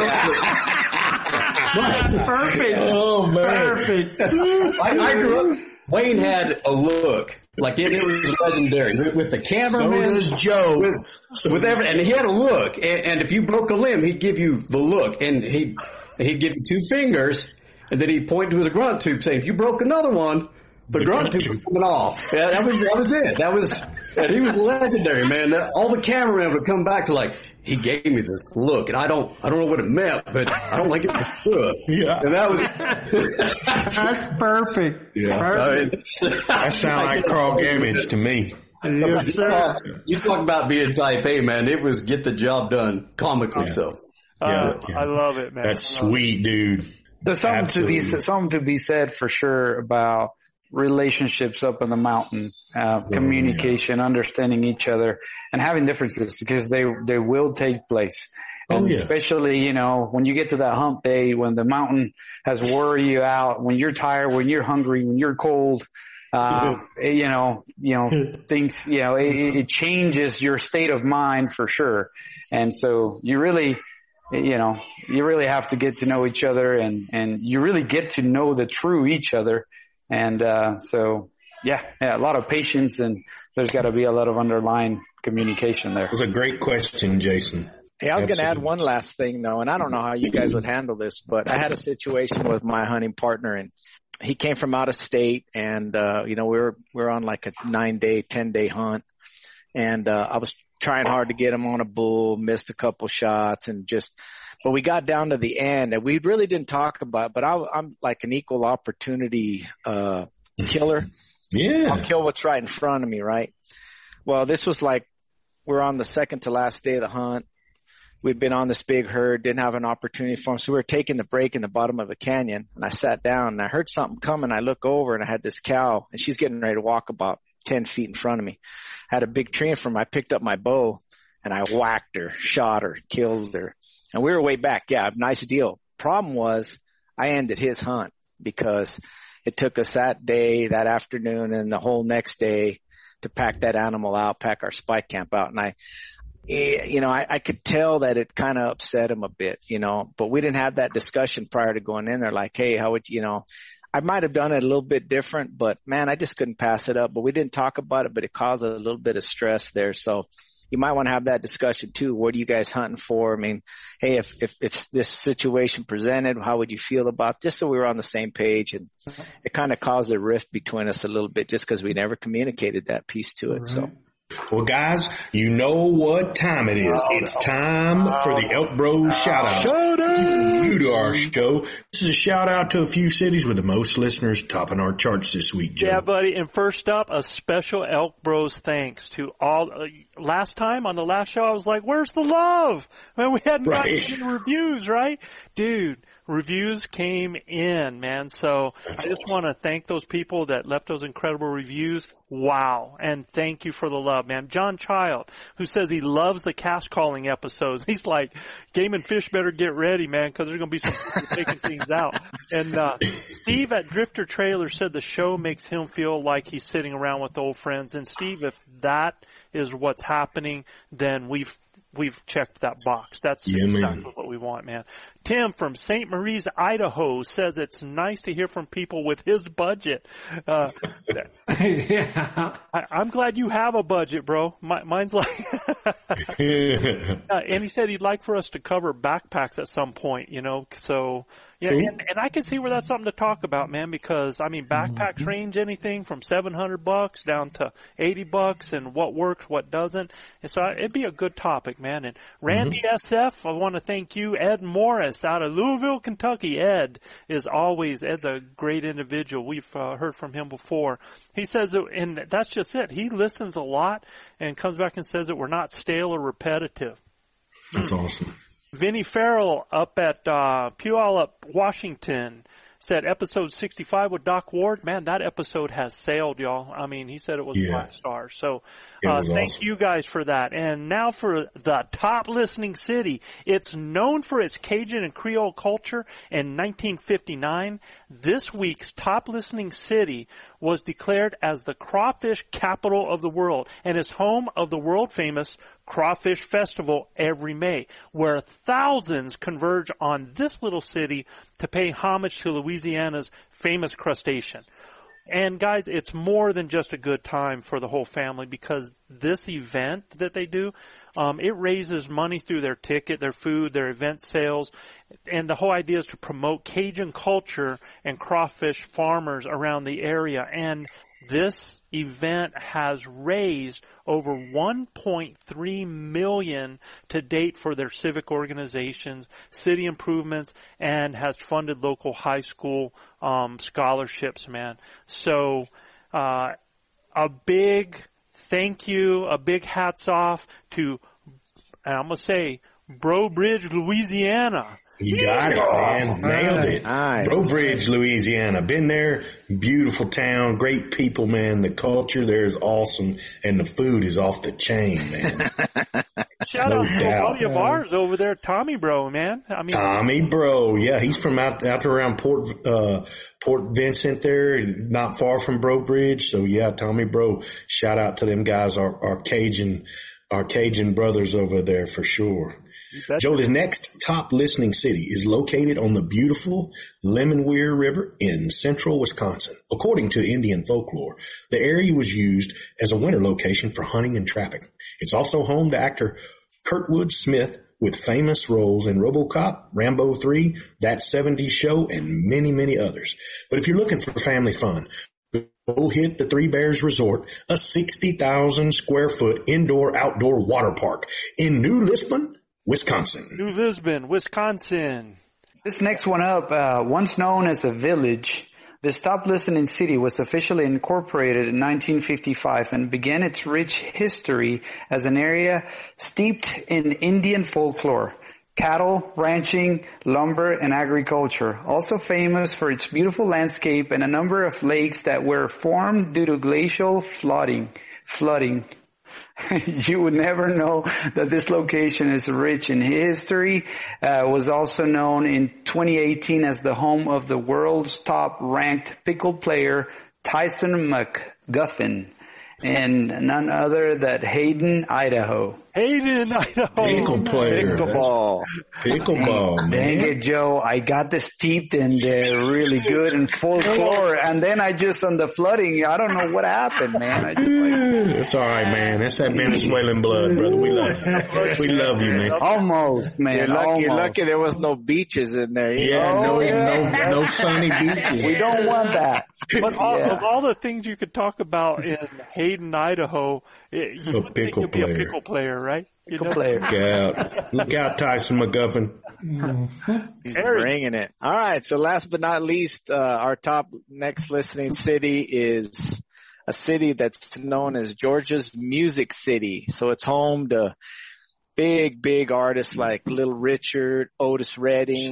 Perfect. Oh, man. Perfect. I grew up, Wayne had a look. Like it was legendary. With the cameraman. So does Joe. With and he had a look. And if you broke a limb, he'd give you the look. And he'd give you 2 fingers. And then he'd point to his grunt tube saying, if you broke another one, The grunt tube was coming off. Yeah, that was it. And he was legendary, man. All the cameramen would come back to like, he gave me this look, and I don't know what it meant, but I don't like it. Yeah. And that was That's perfect. Yeah. Perfect. That sounds like Carl Gamage to me. Yes, sir. You talk about being type A, man. It was get the job done comically so. Yeah. I love it, man. That's sweet, dude. There's something to be said for sure about relationships up in the mountain, communication, understanding each other, and having differences, because they will take place. And especially, you know, when you get to that hump day, when the mountain has wore you out, when you're tired, when you're hungry, when you're cold, you know, things, you know, it changes your state of mind for sure. And so you really have to get to know each other, and you really get to know the true each other. And, so a lot of patience, and there's got to be a lot of underlying communication there. It was a great question, Jason. Hey, I was going to add one last thing though, and I don't know how you guys would handle this, but I had a situation with my hunting partner, and he came from out of state, and, you know, we're on like a 9-day, 10-day hunt, and, I was trying hard to get him on a bull, missed a couple shots, but we got down to the end, and we really didn't talk about it, but I'm like an equal opportunity, killer. Yeah. I'll kill what's right in front of me, right? Well, this was like, we're on the second to last day of the hunt. We'd been on this big herd, didn't have an opportunity for him. So we were taking the break in the bottom of a canyon, and I sat down and I heard something coming. I look over and I had this cow, and she's getting ready to walk about 10 feet in front of me. I had a big tree in front of me. I picked up my bow and I whacked her, shot her, killed her. And we were way back. Yeah, nice deal. Problem was I ended his hunt because it took us that day, that afternoon, and the whole next day to pack that animal out, pack our spike camp out. And I could tell that it kind of upset him a bit, you know, but we didn't have that discussion prior to going in there. Like, hey, how would you know? I might have done it a little bit different, but man, I just couldn't pass it up. But we didn't talk about it, but it caused a little bit of stress there. So you might want to have that discussion too. What are you guys hunting for? I mean, hey, if this situation presented, how would you feel about this? So we were on the same page, and it kind of caused a rift between us a little bit just because we never communicated that piece to it. Right. So. Well, guys, you know what time it is. It's time for the Elk Bros shout-out. New to our show. This is a shout-out to a few cities with the most listeners topping our charts this week, Joe. Yeah, buddy. And first up, a special Elk Bros thanks to all. Last time on the last show, I was like, where's the love? Man, we hadn't gotten any reviews, right? Dude. Reviews came in, man. So I just want to thank those people that left those incredible reviews. Wow. And thank you for the love, man. John Child, who says he loves the cast calling episodes. He's like, Game and Fish better get ready, man, because there's going to be some people taking things out. And Steve at Drifter Trailer said the show makes him feel like he's sitting around with old friends. And Steve, if that is what's happening, then we've checked that box. That's exactly what we want, man. Tim from St. Marie's, Idaho says it's nice to hear from people with his budget. Yeah. I'm glad you have a budget, bro. Mine's like, and he said he'd like for us to cover backpacks at some point, you know, so. Yeah, and I can see where that's something to talk about, man, because, I mean, backpacks range anything from $700 down to $80 and what works, what doesn't. And so it'd be a good topic, man. And Randy SF, I want to thank you. Ed Morris out of Louisville, Kentucky. Ed's a great individual. We've heard from him before. He says, and that's just it. He listens a lot and comes back and says that we're not stale or repetitive. That's awesome. Vinny Farrell up at Puyallup, Washington, said episode 65 with Doc Ward. Man, that episode has sailed, y'all. I mean, he said it was 5 stars. So thank you guys for that. And now for the top listening city. It's known for its Cajun and Creole culture. In 1959, this week's top listening city was declared as the crawfish capital of the world and is home of the world-famous Crawfish Festival every May, where thousands converge on this little city to pay homage to Louisiana's famous crustacean. And guys, it's more than just a good time for the whole family, because this event that they do, it raises money through their ticket, their food, their event sales. And the whole idea is to promote Cajun culture and crawfish farmers around the area. And this event has raised over $1.3 million to date for their civic organizations, city improvements, and has funded local high school scholarships, man. So a big thank you, a big hats off to, and I'm going to say, Breaux Bridge, Louisiana. You got it, man. Nailed it. Nice. Breaux Bridge, Louisiana. Been there. Beautiful town. Great people, man. The culture there is awesome. And the food is off the chain, man. Shout out to a buddy of ours over there, Tommy Bro, man. I mean, Tommy Bro. Yeah, he's from out around Port Vincent there, not far from Breaux Bridge. So yeah, Tommy Bro. Shout out to them guys, our Cajun brothers over there for sure. Joe, the next top listening city is located on the beautiful Lemon-Weir River in central Wisconsin. According to Indian folklore, the area was used as a winter location for hunting and trapping. It's also home to actor Kurtwood Smith, with famous roles in RoboCop, Rambo 3, That 70s Show, and many, many others. But if you're looking for family fun, go hit the Three Bears Resort, a 60,000 square foot indoor-outdoor water park in New Lisbon, Wisconsin. New Lisbon, Wisconsin. This next one up, once known as a village, this top listening city was officially incorporated in 1955 and began its rich history as an area steeped in Indian folklore, cattle, ranching, lumber, and agriculture. Also famous for its beautiful landscape and a number of lakes that were formed due to glacial flooding. You would never know that this location is rich in history. Was also known in 2018 as the home of the world's top-ranked pickle player, Tyson McGuffin, and none other than Hayden, Idaho. Hayden, Idaho. Pickle player. Pickleball, man. Dang it, Joe. I got this steeped in really good in folklore, and then I just, on the flooding, I don't know what happened, man. It's all right, man. That's that Venezuelan blood, brother. We love you. We love you, man. Almost, man. You're lucky there was no beaches in there. No sunny beaches. We don't want that. But of all the things you could talk about in Hayden, Idaho, you would think you'd be a pickle player, right? Pickle player. Look out, Tyson McGuffin. He's bringing it. All right. So last but not least, our top next listening city is a city that's known as Georgia's Music City. So it's home to big artists like Little Richard, Otis Redding,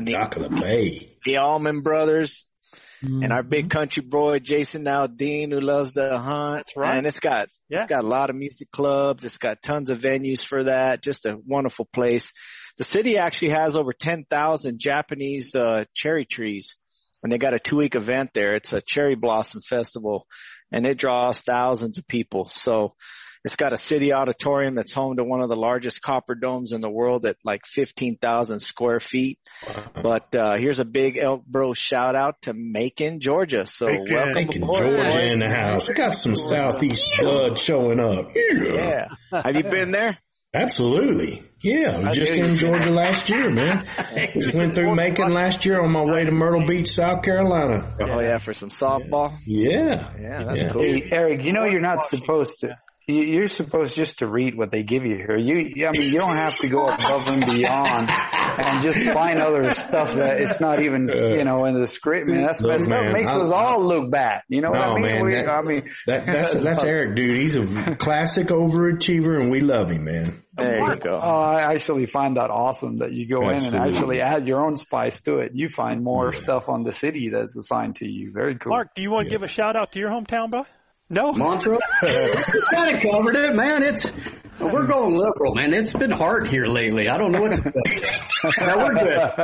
the Allman Brothers. And our big country boy, Jason Aldean, who loves to hunt. That's right. And it's got a lot of music clubs. It's got tons of venues for that. Just a wonderful place. The city actually has over 10,000 Japanese cherry trees. And they got a 2-week event there. It's a cherry blossom festival. And it draws thousands of people. So it's got a city auditorium that's home to one of the largest copper domes in the world at like 15,000 square feet. But here's a big Elk Bro shout out to Macon, Georgia. So welcome aboard, Georgia boys. in the house. We got some Southeast blood showing up. Yeah. Have you been there? Absolutely. Yeah, I was just in Georgia last year, man. Just went through Macon last year on my way to Myrtle Beach, South Carolina. Oh yeah, for some softball. Yeah, that's cool. Hey, Eric, you know you're not supposed to. You're supposed just to read what they give you here. You don't have to go above and beyond and just find other stuff that it's not even, in the script. Man, that's messed up. Makes us all look bad. You know what I mean? That's Eric, dude. He's a classic overachiever, and we love him, man. There you go. I actually find that awesome that you go in and actually add your own spice to it. You find more stuff on the city that's assigned to you. Very cool. Mark, do you want to give a shout out to your hometown, bro? No. Montrose? Kind of covered it, man. We're going liberal, man. It's been hard here lately. I don't know what. No, we're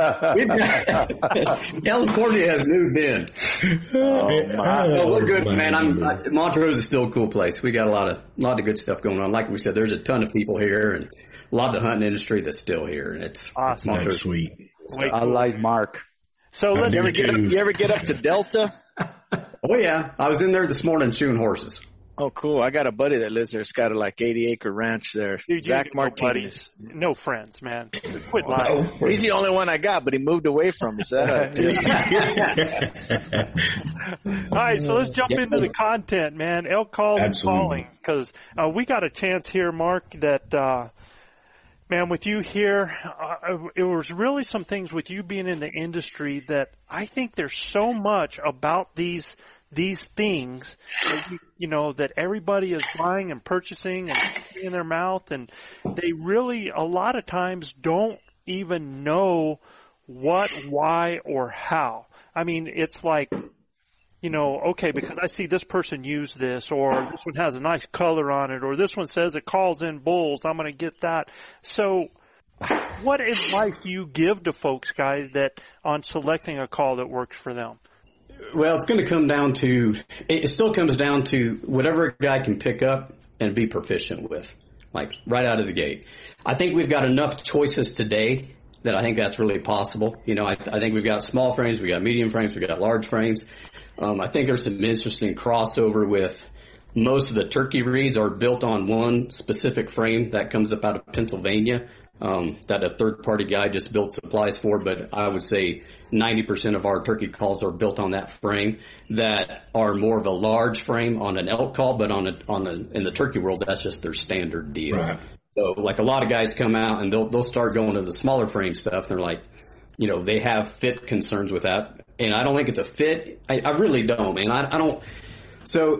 good. California has moved in. We're good, man. Montrose is still a cool place. We got a lot of good stuff going on. Like we said, there's a ton of people here and a lot of the hunting industry that's still here, and it's awesome. That's sweet. I like Mark. So let's you ever get up to Delta? Oh yeah, I was in there this morning shooting horses. Oh, cool. I got a buddy that lives there. It's got a 80-acre ranch there. Dude, Zach Martinez. No friends, man. Quit lying. He's the only one I got, but he moved away from me. So All right, so let's jump into the content, man. Elk calls and calling, because we got a chance here, Mark, that man, with you here, it was really some things with you being in the industry that I think there's so much about these things that, that everybody is buying and purchasing and putting in their mouth, and they really a lot of times don't even know what, why, or how. I mean, it's like, okay, because I see this person use this, or this one has a nice color on it, or this one says it calls in bulls, I'm going to get that. So what advice do you give to folks, guys, that on selecting a call that works for them? Well, it's going to come down to, it still comes down to whatever a guy can pick up and be proficient with, like right out of the gate. I think we've got enough choices today that I think that's really possible. I think we've got small frames, we got medium frames, we got large frames. I think there's some interesting crossover with most of the turkey reeds are built on one specific frame that comes up out of Pennsylvania, that a third party guy just built supplies for, but I would say 90% of our turkey calls are built on that frame that are more of a large frame on an elk call, but in the turkey world, that's just their standard deal. Right. So like a lot of guys come out and they'll start going to the smaller frame stuff. They're like, they have fit concerns with that. And I don't think it's a fit. I really don't, man. I don't. So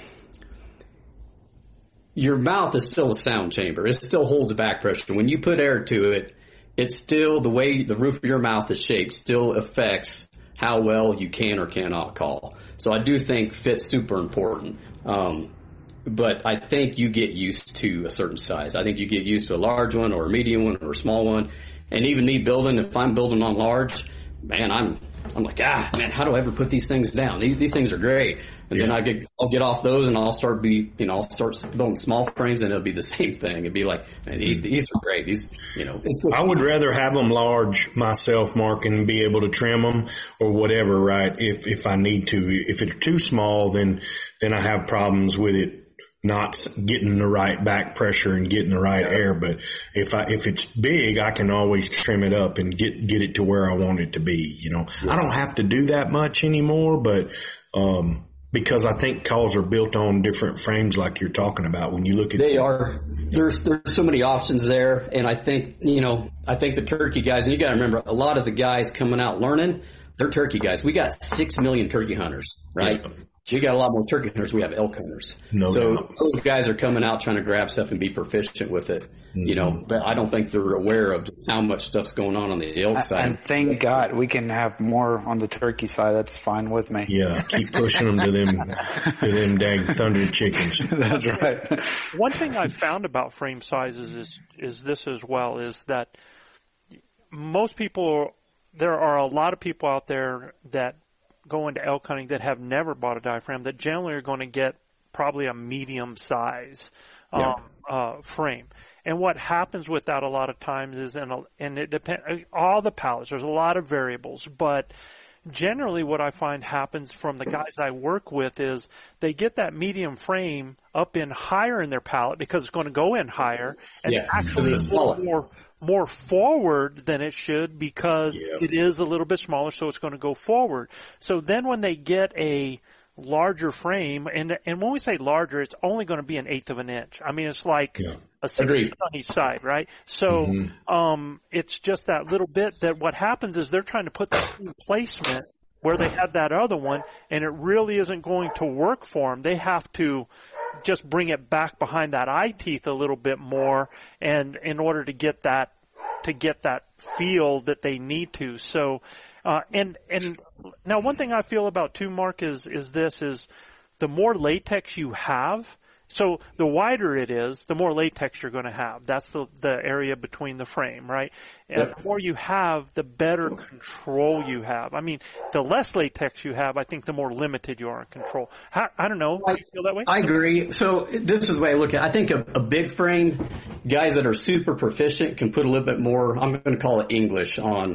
your mouth is still a sound chamber. It still holds back pressure. When you put air to it, it's still the way the roof of your mouth is shaped still affects how well you can or cannot call. So I do think fit's super important. But I think you get used to a certain size. I think you get used to a large one or a medium one or a small one. And even me building, if I'm building on large, man, I'm like, man, how do I ever put these things down? These things are great. And then I'll get off those and I'll start I'll start building small frames and it'll be the same thing. It'd be like, man, these are great. I would rather have them large myself, Mark, and be able to trim them or whatever, right? If I need to. If it's too small, then I have problems with it not getting the right back pressure and getting the right air. But if it's big, I can always trim it up and get it to where I want it to be. I don't have to do that much anymore, but, because I think calls are built on different frames like you're talking about when you look at there's so many options there. And I think, the turkey guys, and you got to remember a lot of the guys coming out learning, they're turkey guys. We got 6 million turkey hunters, right? Yeah. We got a lot more turkey hunters. We have elk hunters. So those guys are coming out trying to grab stuff and be proficient with it, but I don't think they're aware of just how much stuff's going on the elk side. And thank God we can have more on the turkey side. That's fine with me. Yeah. Keep pushing them to them dang thunder chickens. That's right. One thing I've found about frame sizes is this as well, is that there are a lot of people out there that go into elk hunting that have never bought a diaphragm that generally are going to get probably a medium size frame. And what happens with that a lot of times is, and it depends, all the pallets, there's a lot of variables, but generally what I find happens from the guys I work with is they get that medium frame up in higher in their pallet because it's going to go in higher, and actually it's a little more forward than it should because it is a little bit smaller, so it's going to go forward. So then when they get a larger frame, and when we say larger, it's only going to be 1/8 of an inch. I mean, it's like a 6 on each side, right? So it's just that little bit that what happens is they're trying to put the same placement where they had that other one, and it really isn't going to work for them. They have to just bring it back behind that eye teeth a little bit more, and in order to get that feel that they need to. So, and now one thing I feel about too, Mark, is the more latex you have. So the wider it is, the more latex you're going to have. That's the area between the frame, right? And the more you have, the better control you have. I mean, the less latex you have, I think the more limited you are in control. I don't know. Do you feel that way? I agree. So this is the way I look at it. I think a big frame, guys that are super proficient can put a little bit more, I'm going to call it English, on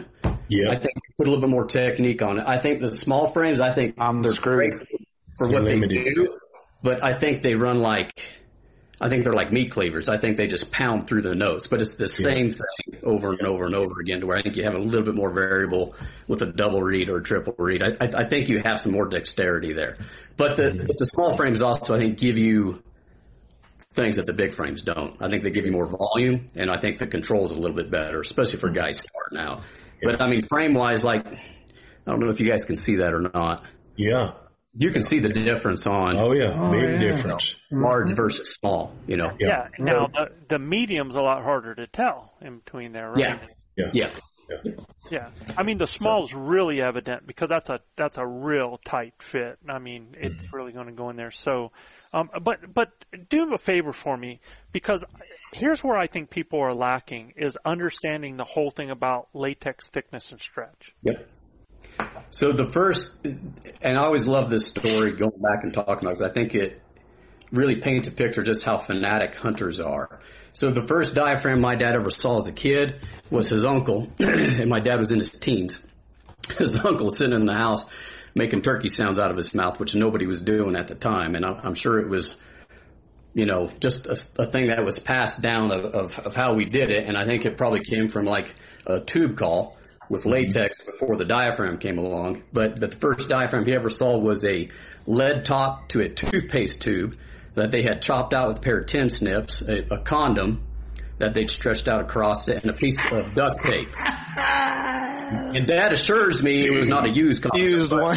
Yeah. I think put a little bit more technique on it. I think the small frames, I think they're great for what they do, but I think they run I think they're like meat cleavers. I think they just pound through the notes, but it's the same thing over and over and over again, to where I think you have a little bit more variable with a double reed or a triple reed. I think you have some more dexterity there, but the small frames also, I think, give you things that the big frames don't. I think they give you more volume, and I think the control is a little bit better, especially for guys starting out. Yeah. But I mean, frame wise, I don't know if you guys can see that or not. Yeah. You can see the difference on. Big difference. Large versus small, Yeah. Now the medium's a lot harder to tell in between there, right? Yeah. I mean, the small is really evident because that's a real tight fit. I mean, it's really going to go in there. So, but do a favor for me, because here's where I think people are lacking, is understanding the whole thing about latex thickness and stretch. Yep. So the first, and I always love this story going back and talking about it, because I think it really paints a picture of just how fanatic hunters are. So the first diaphragm my dad ever saw as a kid was his uncle, and my dad was in his teens. His uncle was sitting in the house making turkey sounds out of his mouth, which nobody was doing at the time. And I'm sure it was, just a thing that was passed down of how we did it. And I think it probably came from like a tube call with latex before the diaphragm came along. But the first diaphragm he ever saw was a lead top to a toothpaste tube that they had chopped out with a pair of tin snips, a condom that they'd stretched out across it, and a piece of duct tape. And Dad assures me it was not a used condom. Used one.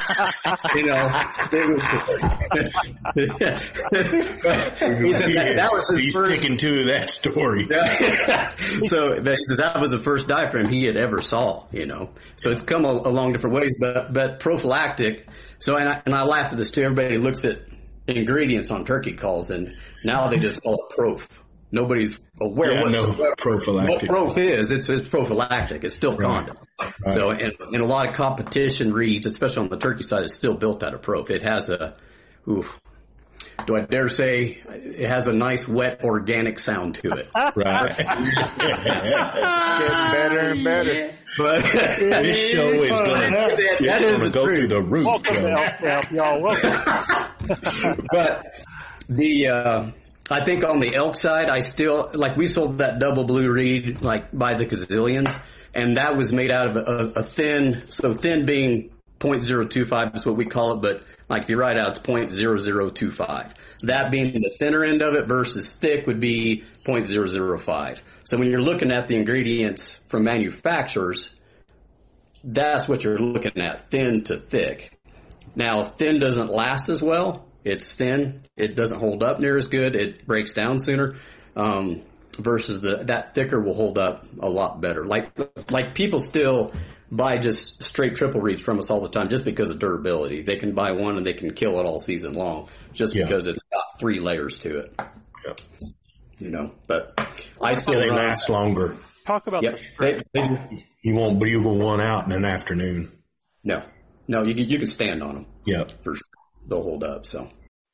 He said that was his He's first. sticking to that story. So that was the first diaphragm he had ever saw, So it's come along different ways, but prophylactic. So, and I laugh at this too. Everybody looks at ingredients on turkey calls, and now they just call it prof. Nobody's aware what prophylactic. What prof is. It's prophylactic. It's still condom. Right. So, and a lot of competition reads, especially on the turkey side, is still built out of prof. It has do I dare say, it has a nice, wet, organic sound to it. Right. It's getting better and better. But this show is going to go through the roof. Welcome to y'all. Welcome. But I think on the elk side, I still, we sold that double blue reed, by the gazillions, and that was made out of a thin, so thin being 0.025 is what we call it, but if you write out, it's 0.0025. That being the thinner end of it versus thick would be 0.005. So when you're looking at the ingredients from manufacturers, that's what you're looking at, thin to thick. Now, thin doesn't last as well. It's thin. It doesn't hold up near as good. It breaks down sooner. Versus that thicker will hold up a lot better. Like people still buy just straight triple reeds from us all the time just because of durability. They can buy one and they can kill it all season long just because it's got 3 layers to it. Yeah. But I still they last longer. Talk about you won't bugle one out in an afternoon. No, you can stand on them. Yeah, for sure. They'll hold up. So.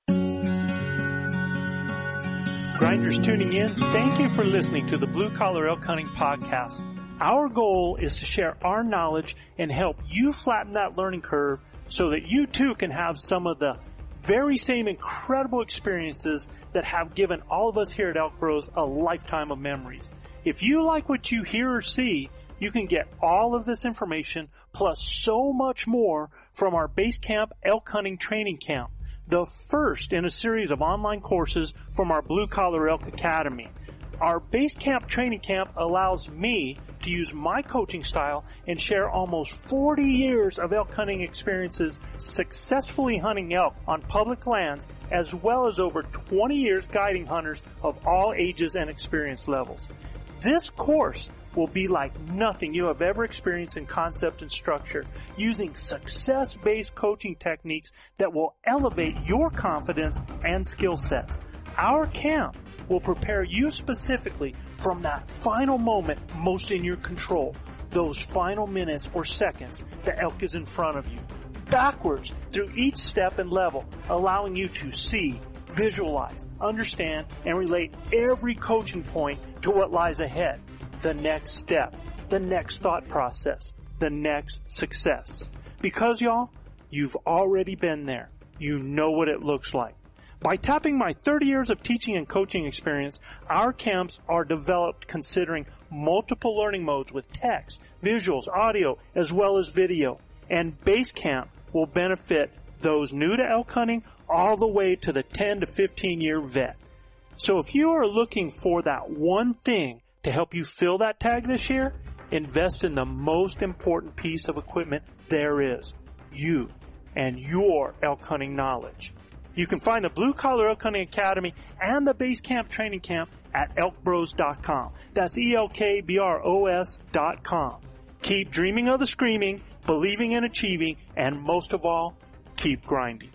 Grinders tuning in, thank you for listening to the Blue Collar Elk Hunting Podcast. Our goal is to share our knowledge and help you flatten that learning curve so that you too can have some of the very same incredible experiences that have given all of us here at Elk Bros a lifetime of memories. If you like what you hear or see, you can get all of this information plus so much more from our Base Camp Elk Hunting Training Camp, the first in a series of online courses from our Blue Collar Elk Academy. Our Base Camp Training Camp allows me to use my coaching style and share almost 40 years of elk hunting experiences successfully hunting elk on public lands, as well as over 20 years guiding hunters of all ages and experience levels. This course will be like nothing you have ever experienced in concept and structure, using success-based coaching techniques that will elevate your confidence and skill sets. Our camp will prepare you specifically from that final moment most in your control, those final minutes or seconds the elk is in front of you, backwards through each step and level, allowing you to see, visualize, understand, and relate every coaching point to what lies ahead. the next step, the next thought process, the next success. Because y'all, you've already been there. You know what it looks like. By tapping my 30 years of teaching and coaching experience, our camps are developed considering multiple learning modes with text, visuals, audio, as well as video. And Base Camp will benefit those new to elk hunting all the way to the 10 to 15 year vet. So if you are looking for that one thing to help you fill that tag this year, invest in the most important piece of equipment there is, you and your elk hunting knowledge. You can find the Blue Collar Elk Hunting Academy and the Base Camp Training Camp at elkbros.com. That's ELKBROS.com. Keep dreaming of the screaming, believing in achieving, and most of all, keep grinding.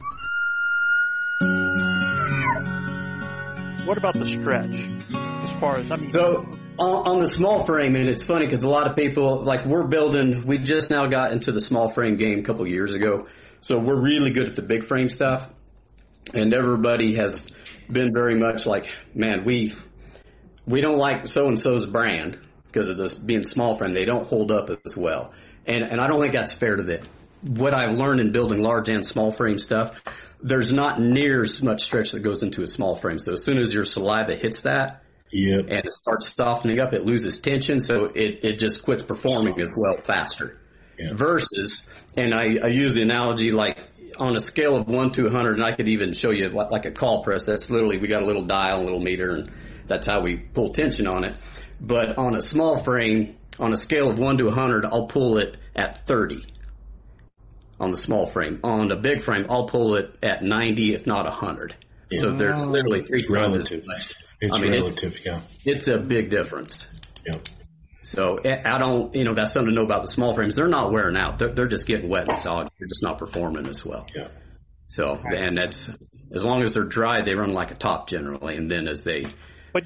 What about the stretch? As far as, So, on the small frame, and it's funny because a lot of people, like we just now got into the small frame game a couple years ago. So we're really good at the big frame stuff. And everybody has been very much like, man, we don't like so-and-so's brand because of this being small frame. They don't hold up as well. And I don't think that's fair to them. What I've learned in building large and small frame stuff, there's not near as much stretch that goes into a small frame. So as soon as your saliva hits that, and it starts softening up, it loses tension, so it just quits performing as well faster. Yeah. Versus, and I use the analogy like on a scale of 1 to 100, and I could even show you like a call press. That's literally, we got a little dial, a little meter, and that's how we pull tension on it. But on a small frame, on a scale of 1 to 100, I'll pull it at 30 on the small frame. On the big frame, I'll pull it at 90, if not 100. Yeah. So there's literally three relative. It's relative, yeah. It's a big difference. Yeah. So I don't, that's something to know about the small frames. They're not wearing out. They're just getting wet and soggy. They're just not performing as well. Yeah. So, and that's, as long as they're dry, they run like a top generally. And then as you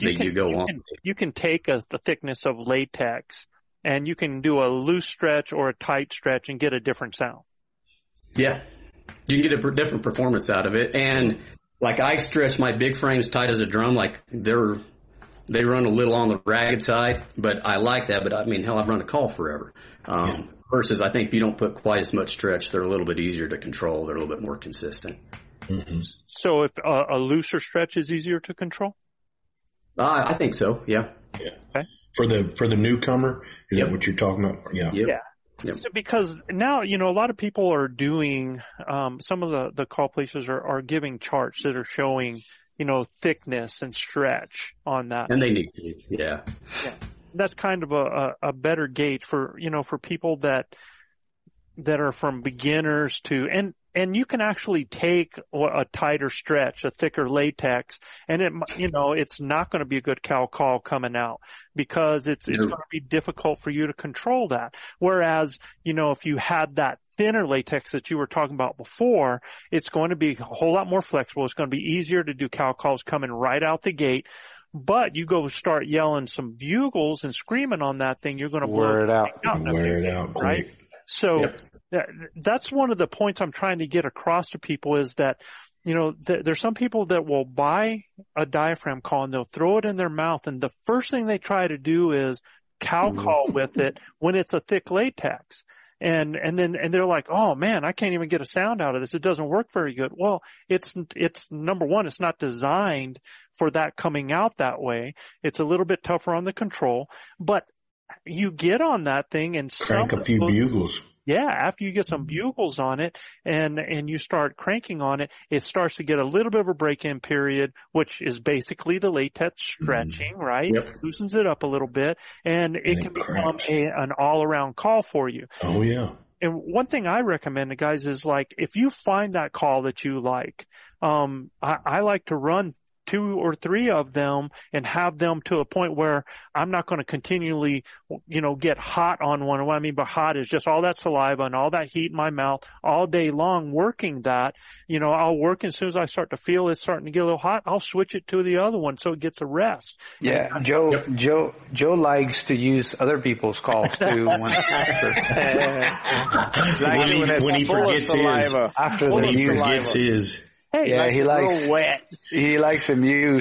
can take the thickness of latex and you can do a loose stretch or a tight stretch and get a different sound. Yeah. You can get a different performance out of it. And like I stretch my big frames tight as a drum, like they run a little on the ragged side, but I like that. But I mean, hell, I've run a call forever. Versus I think if you don't put quite as much stretch, they're a little bit easier to control. They're a little bit more consistent. Mm-hmm. So if a looser stretch is easier to control? I think so. Yeah. Yeah. Okay. For the newcomer, is that what you're talking about? Yeah. Yep. Yeah. Yep. So because now, a lot of people are doing, some of the call places are giving charts that are showing, thickness and stretch on that. And they need to, yeah. That's kind of a better gauge for people that are from beginners to, and you can actually take a tighter stretch, a thicker latex, and it's not going to be a good cow call coming out because it's going to be difficult for you to control that. Whereas, if you had that thinner latex that you were talking about before, it's going to be a whole lot more flexible. It's going to be easier to do cow calls coming right out the gate. But you go start yelling some bugles and screaming on that thing, you're going to wear it out. Wear it out, right? great. So that's one of the points I'm trying to get across to people is that, there's some people that will buy a diaphragm call and they'll throw it in their mouth, and the first thing they try to do is cow call with it when it's a thick latex. And they're like, oh man, I can't even get a sound out of this. It doesn't work very good. Well, it's number one, it's not designed for that coming out that way. It's a little bit tougher on the control, but you get on that thing and crank a few bugles. Yeah, after you get some bugles on it and you start cranking on it, it starts to get a little bit of a break-in period, which is basically the latex stretching, right? Yep. It loosens it up a little bit, and it can become an all-around call for you. Oh, yeah. And one thing I recommend to guys is, like, if you find that call that you like, I like to run 2 or 3 of them and have them to a point where I'm not going to continually, get hot on one. What I mean by hot is just all that saliva and all that heat in my mouth all day long working that. I'll work, and as soon as I start to feel it's starting to get a little hot, I'll switch it to the other one so it gets a rest. Yeah, Joe likes to use other people's calls too. When he forgets his. After the he forgets his. Hey, he likes it used.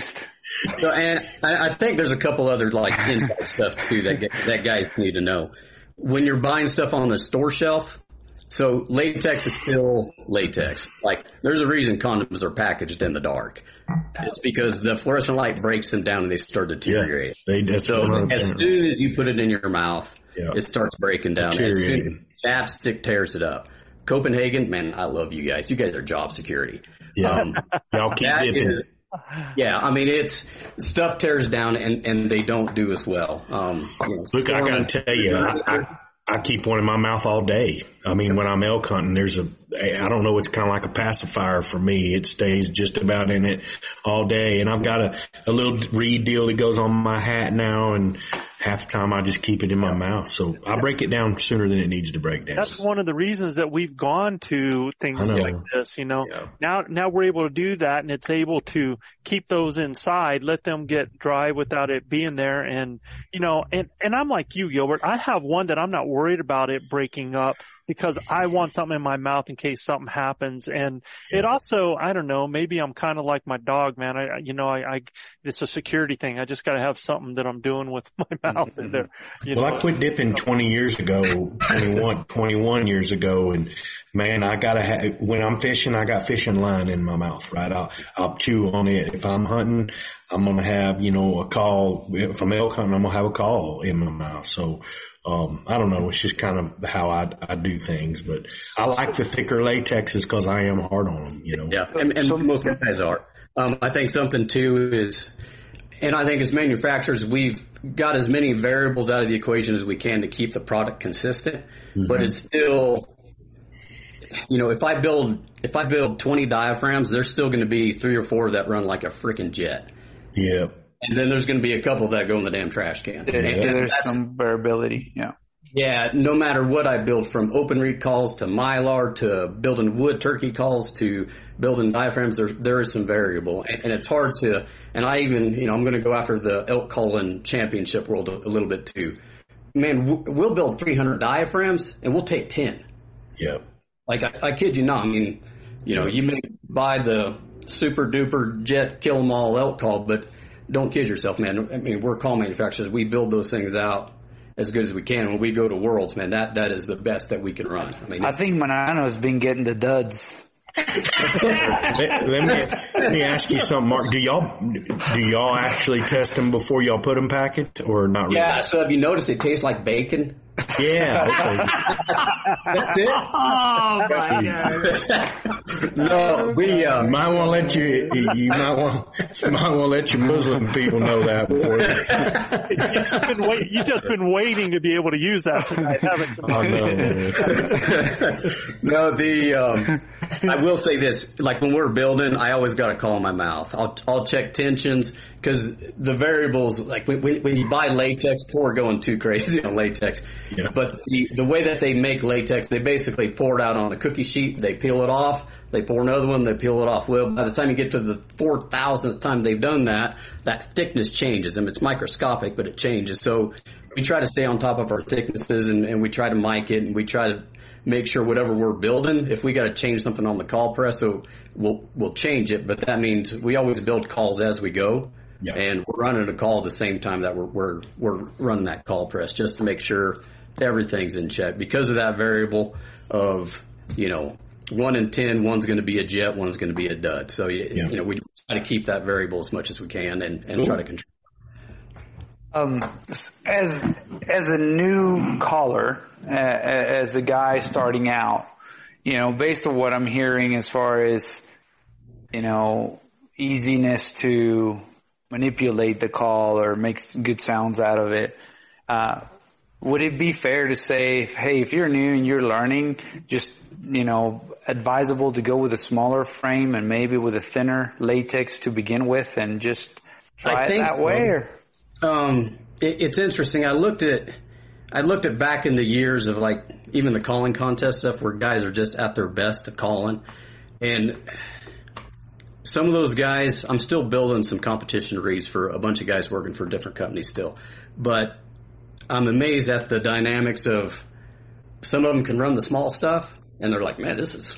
So, and I think there's a couple other like inside stuff too that guys need to know. When you're buying stuff on the store shelf, so latex is still latex. Like there's a reason condoms are packaged in the dark. It's because the fluorescent light breaks them down and they start to deteriorate. Yeah, so as soon as you put it in your mouth, it starts breaking down. Chapstick tears it up. Copenhagen, man, I love you guys. You guys are job security. Yeah, y'all keep dipping. Yeah, I mean, it's stuff tears down and they don't do as well. Look, I gotta tell you, I keep one in my mouth all day. I mean, when I'm elk hunting, I don't know, it's kind of like a pacifier for me. It stays just about in it all day. And I've got a little reed deal that goes on my hat now, and half the time I just keep it in my mouth. So I break it down sooner than it needs to break down. That's one of the reasons that we've gone to things like this, Now we're able to do that, and it's able to keep those inside, let them get dry without it being there. And, and I'm like you, Gilbert. I have one that I'm not worried about it breaking up, because I want something in my mouth in case something happens. And it also, I don't know, maybe I'm kind of like my dog, man. It's a security thing. I just got to have something that I'm doing with my mouth in there. I quit dipping 20 years ago, 21 years ago. And man, when I'm fishing, I got fishing line in my mouth, right? I'll chew on it. If I'm hunting, I'm going to have, a call. If I'm elk hunting, I'm going to have a call in my mouth. So, I don't know. It's just kind of how I do things, but I like the thicker latexes because I am hard on them, Yeah, and most guys are. I think something too is, and I think as manufacturers, we've got as many variables out of the equation as we can to keep the product consistent, but it's still, if I build 20 diaphragms, there's still going to be 3 or 4 that run like a freaking jet. Yeah. And then there's going to be a couple that go in the damn trash can. There's some variability, yeah. Yeah, no matter what I build, from open reed calls to mylar to building wood turkey calls to building diaphragms, there is some variable. And it's hard to, and I even, I'm going to go after the elk calling championship world a little bit too. Man, we'll build 300 diaphragms and we'll take 10. Yeah. Like, I kid you not. I mean, you may buy the super duper jet kill 'em all elk call, but don't kid yourself, man. I mean, we're call manufacturers. We build those things out as good as we can. When we go to Worlds, man, that is the best that we can run. I think Manano's been getting the duds. Let me ask you something, Mark. Do y'all actually test them before y'all put them packet, or not really? Yeah. So have you noticed it tastes like bacon? Yeah. Okay. That's it. Oh my God. No, we might want to let you might want to let your Muslim people know that before. You've just been waiting to be able to use that tonight, haven't you? No, I will say this: like when we're building, I always got a call in my mouth. I'll check tensions, because the variables, like when you buy latex, before we're going too crazy on latex. Yeah. But the way that they make latex, they basically pour it out on a cookie sheet, they peel it off, they pour another one, they peel it off. Well, by the time you get to the 4,000th time they've done that thickness changes. I mean, it's microscopic, but it changes. So we try to stay on top of our thicknesses, and we try to mic it, and we try to make sure whatever we're building, if we got to change something on the call press, so we'll change it. But that means we always build calls as we go. Yeah. And we're running a call at the same time that we're running that call press, just to make sure everything's in check, because of that variable of 1 in 10, one's going to be a jet, one's going to be a dud. So we try to keep that variable as much as we can and try to control. As a new caller, as a guy starting out, based on what I'm hearing as far as easiness to manipulate the call or make good sounds out of it, would it be fair to say, hey, if you're new and you're learning, just, advisable to go with a smaller frame and maybe with a thinner latex to begin with, and just try it that way? Or? It's interesting. I looked at back in the years of like even the calling contest stuff where guys are just at their best at calling, and some of those guys, I'm still building some competition reads for a bunch of guys working for different companies still, but I'm amazed at the dynamics of some of them can run the small stuff, and they're like, man, this is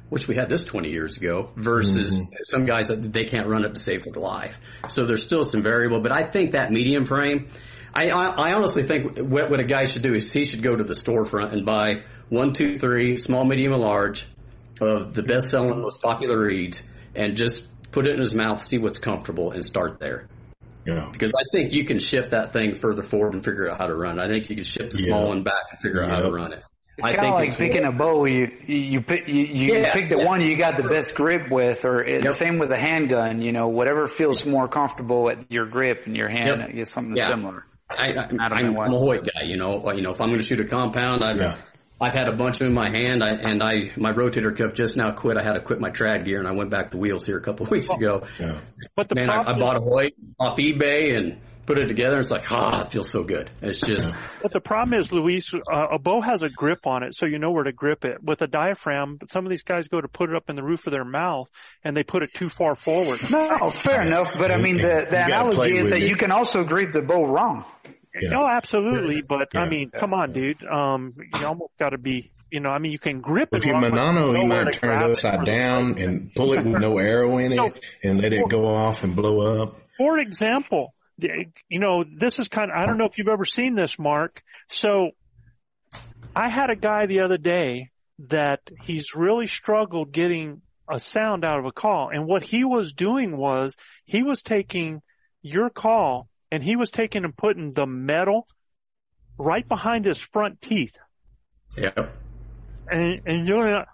which we had this 20 years ago, versus some guys that they can't run it to save their life. So there's still some variable, but I think that medium frame, I honestly think what a guy should do is he should go to the storefront and buy 1, 2, 3, small, medium, and large of the best selling, most popular reeds, and just put it in his mouth, see what's comfortable, and start there. Yeah. Because I think you can shift that thing further forward and figure out how to run it. I think you can shift the small one back and figure out how to run it. It's kind of like picking a bow. You pick the one you got the best grip with, or same with a handgun. You know, whatever feels more comfortable at your grip and your hand. I guess something similar. I'm a Hoyt guy. You know, if I'm going to shoot a compound, I've had a bunch of them in my hand. My rotator cuff just now quit. I had to quit my trad gear, and I went back to wheels here a couple of weeks ago. Yeah. But I bought a Hoyt off eBay and put it together. It's like, it feels so good. It's just. But the problem is, Luis, a bow has a grip on it, so you know where to grip it. With a diaphragm, some of these guys go to put it up in the roof of their mouth, and they put it too far forward. No, fair enough. But I mean, the analogy is that you can also grip the bow wrong. Yeah. No, absolutely. But I mean, come on, dude. You almost got to be. You know, I mean, you can grip it. If you Manano, you might turn it upside down and pull it with no arrow in it and let it go off and blow up. For example, you know, this is kind of, I don't know if you've ever seen this, Mark. So I had a guy the other day that he's really struggled getting a sound out of a call. And what he was doing was he was taking your call and he was taking and putting the metal right behind his front teeth. Yeah. And doing it.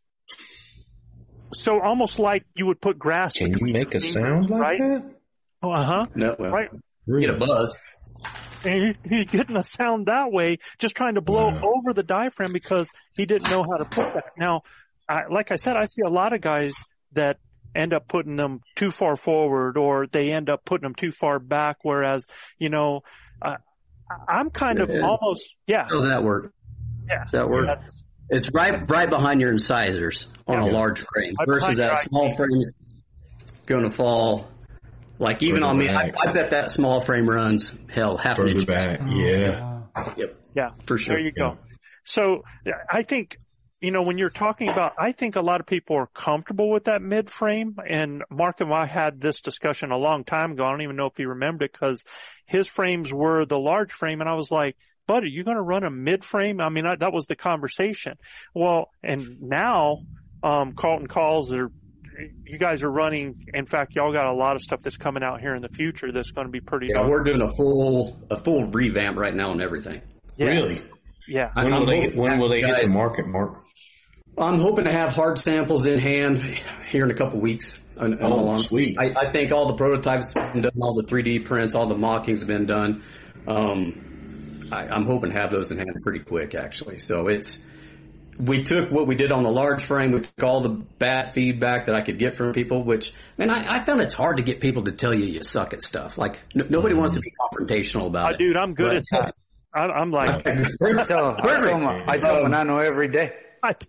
So almost like you would put grass. Can you make a sound like that? Uh-huh. No, well, right. Get a buzz. And he's getting a sound that way, just trying to blow over the diaphragm because he didn't know how to put that. Now, like I said, I see a lot of guys that end up putting them too far forward, or they end up putting them too far back, whereas, you know, I'm kind of almost, How does that work? Yeah. Does that work? It's right behind your incisors on a large frame versus that small frame's going to fall. Like even on me, I bet that small frame runs half an inch back. Yeah. Yep. Yeah. For sure. There you go. So I think, you know, when you're talking about, I think a lot of people are comfortable with that mid frame, and Mark and I had this discussion a long time ago. I don't even know if he remembered it because his frames were the large frame, and I was like, "Bud, are you going to run a mid frame?" I mean, that was the conversation. Well, and now, Carlton calls you guys are running. In fact, y'all got a lot of stuff that's coming out here in the future that's going to be pretty. Yeah, we're doing a full revamp right now on everything. Yeah. Really? Yeah. When will they hit the market, Mark? I'm hoping to have hard samples in hand here in a couple weeks. Sweet. I think all the prototypes have been done, all the 3D prints, all the mockings have been done. I'm hoping to have those in hand pretty quick, actually. So we took what we did on the large frame, we took all the bad feedback that I could get from people, which, man, I found it's hard to get people to tell you suck at stuff. Like, nobody wants to be confrontational about it. Dude, I'm good at that. I'm like, I tell them I know every day. But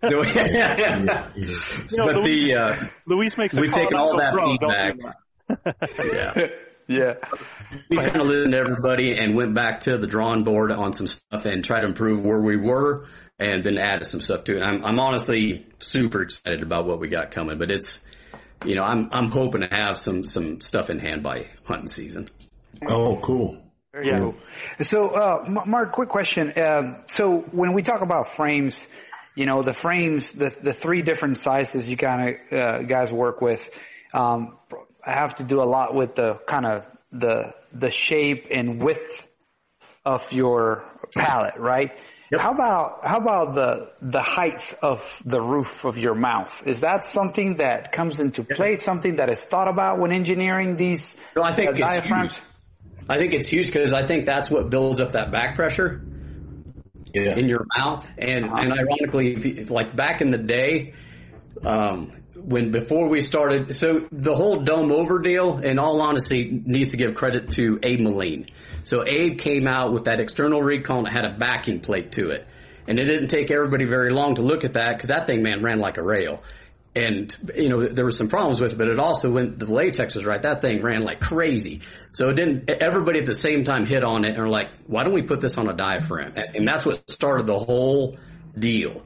Luis makes we've taken all that feedback. Yeah. We kind of listened to everybody and went back to the drawing board on some stuff and tried to improve where we were, and then added some stuff to it. I'm honestly super excited about what we got coming, but it's, you know, I'm hoping to have some stuff in hand by hunting season. Oh, cool. Yeah. Cool. So, Mark, quick question. So when we talk about frames, you know, the frames, the three different sizes you kind of guys work with, I have to do a lot with the kind of the shape and width of your pallet, right? Yep. How about the height of the roof of your mouth? Is that something that comes into play? Something that is thought about when engineering these diaphragms? I think it's huge because I think that's what builds up that back pressure in your mouth. And ironically, like back in the day, before we started, so the whole dome over deal, in all honesty, needs to give credit to Abe Moline. So Abe came out with that external recall that had a backing plate to it. And it didn't take everybody very long to look at that because that thing, man, ran like a rail. And, you know, there were some problems with it, but it also, when the latex was right, that thing ran like crazy. So everybody at the same time hit on it and were like, why don't we put this on a diaphragm? And that's what started the whole deal.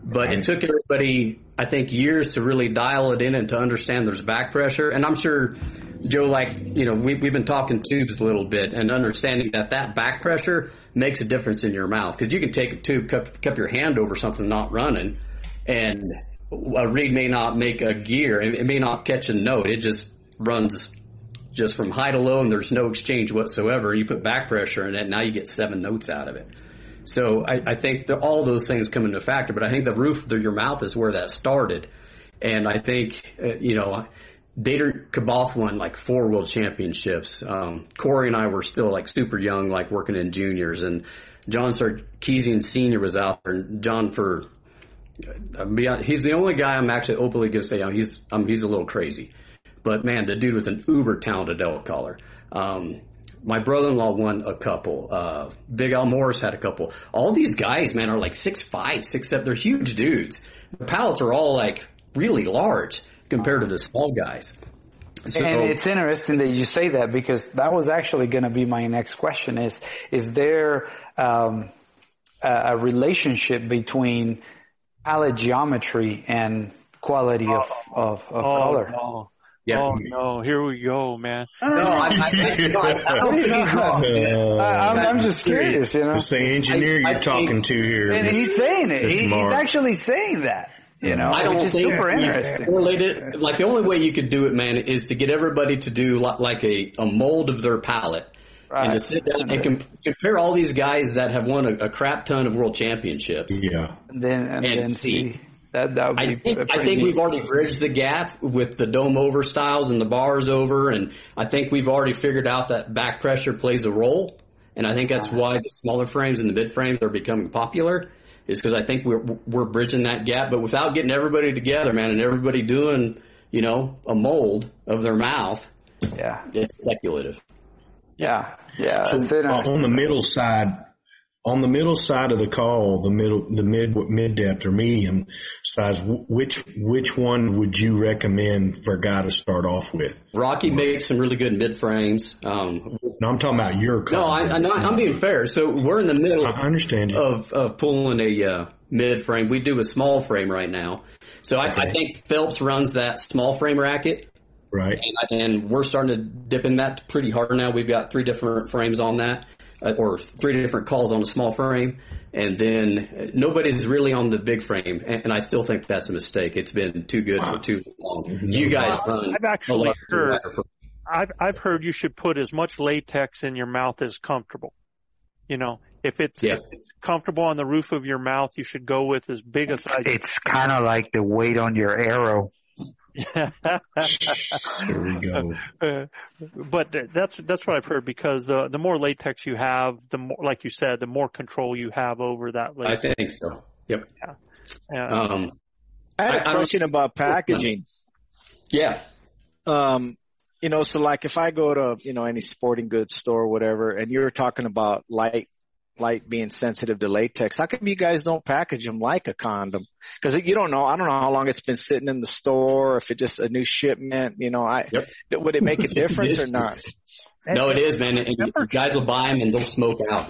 But it took everybody, I think, years to really dial it in and to understand there's back pressure. And I'm sure, Joe, we've been talking tubes a little bit and understanding that back pressure makes a difference in your mouth. Because you can take a tube, cup your hand over something not running, and a reed may not make a gear. It may not catch a note. It just runs just from high to low, and there's no exchange whatsoever. You put back pressure in it, and now you get 7 notes out of it. So I think that all those things come into factor, but I think the roof of your mouth is where that started. And I think, Dater Kaboth won 4 world championships. Corey and I were still super young, working in juniors, and John Sarkeesian Sr. was out there, and John he's the only guy I'm actually openly going to say he's a little crazy. But man, the dude was an uber talented elk caller. My brother-in-law won a couple. Big Al Morris had a couple. All these guys, man, are 6'5", 6'7". They're huge dudes. The pallets are all really large compared to the small guys. So, and it's interesting that you say that, because that was actually going to be my next question: is there a relationship between pallet geometry and quality of color? No. Yeah. Oh no! Here we go, man. I'm just curious, It's the engineer you're talking to here. And he's saying it. He's actually saying that. I don't think super interesting. The only way you could do it, man, is to get everybody to do a mold of their pallet. Right. And to sit down and compare all these guys that have won a crap ton of world championships. Yeah. And then see. That would be I think we've already bridged the gap with the dome over styles and the bars over, and I think we've already figured out that back pressure plays a role, and I think that's why the smaller frames and the mid frames are becoming popular, is because I think we're bridging that gap, but without getting everybody together, man, and everybody doing, a mold of their mouth. Yeah. It's speculative. Yeah. So on the middle side, of the call, the mid depth or medium size, which one would you recommend for a guy to start off with? Rocky makes some really good mid frames. No, I'm talking about your call. No, I'm being fair. So we're in the middle. I understand you. of pulling a mid frame. We do a small frame right now. So I think Phelps runs that small frame racket. Right. And we're starting to dip in that pretty hard now. We've got 3 different frames on that. Or 3 different calls on a small frame, and then nobody's really on the big frame, and I still think that's a mistake. It's been too good for too long. You guys run. I've actually heard. I've heard you should put as much latex in your mouth as comfortable. If it's comfortable on the roof of your mouth, you should go with as big a size. It's kind of like the weight on your arrow. Here we go. But that's what I've heard, because the more latex you have, the more, like you said, the more control you have over that latex. I think so. Yep. I had a question about packaging. Yeah. So if I go to, any sporting goods store or whatever, and you're talking about light being sensitive to latex, how come you guys don't package them like a condom? Because I don't know how long it's been sitting in the store, if it's just a new shipment, would it make a difference or not? No, it is, man. And guys will buy them and they'll smoke out,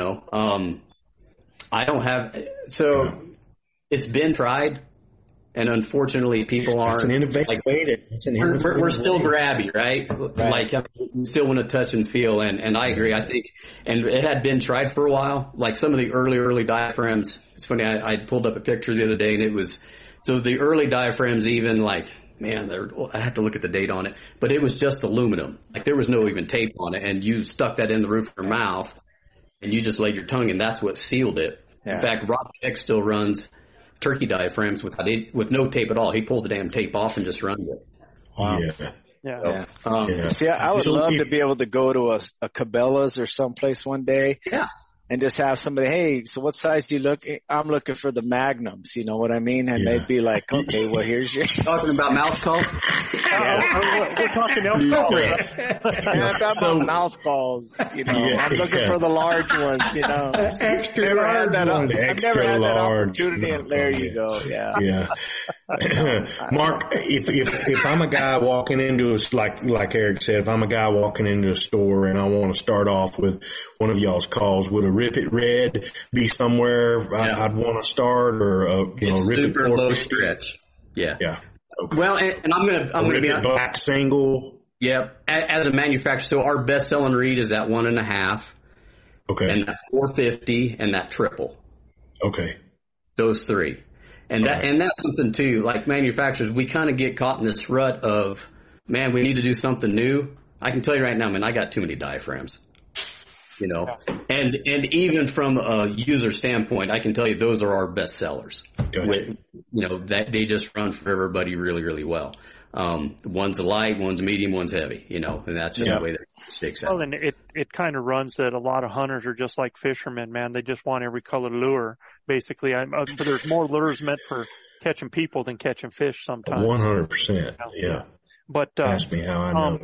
I don't have, it's been tried. And unfortunately, people aren't. It's an innovative way we're still grabby, right? You still want to touch and feel, and I agree. I think, and it had been tried for a while. Some of the early diaphragms. It's funny. I pulled up a picture the other day, and it was so the early diaphragms. Even I have to look at the date on it, but it was just aluminum. There was no even tape on it, and you stuck that in the roof of your mouth, and you just laid your tongue, and that's what sealed it. Yeah. In fact, Rob Peck still runs turkey diaphragms with no tape at all. He pulls the damn tape off and just runs it. Wow. Yeah. See, I would love to be able to go to a Cabela's or someplace one day. Yeah. And just have somebody, hey, so what size do you look? I'm looking for the magnums, you know what I mean? And they'd be like, okay, well, here's your. Talking about mouth calls? We're talking about mouth calls, I'm looking for the large ones, Extra large. I've never had that opportunity, and there you go, yeah. Mark, if I'm a guy walking into a, like Eric said, if I'm a guy walking into a store and I want to start off with one of y'all's calls, would a Rip It Red be somewhere I'd want to start, or Rip It super low stretch? Yeah. Okay. Well, and I'm gonna be black single. Yep. As a manufacturer, so our best selling read is that 1.5. Okay. And that 450 and that triple. Okay. Those three. And that's something too, like manufacturers, we kind of get caught in this rut of, man, we need to do something new. I can tell you right now, man, I got too many diaphragms, and even from a user standpoint, I can tell you those are our best sellers. Gotcha. That they just run for everybody really, really well. One's light, one's medium, one's heavy, and that's just the way that it sticks out. Well, and it kind of runs that a lot of hunters are just like fishermen, man. They just want every colored lure. Basically, but there's more lures meant for catching people than catching fish sometimes. 100%. Yeah. But, ask me how I know.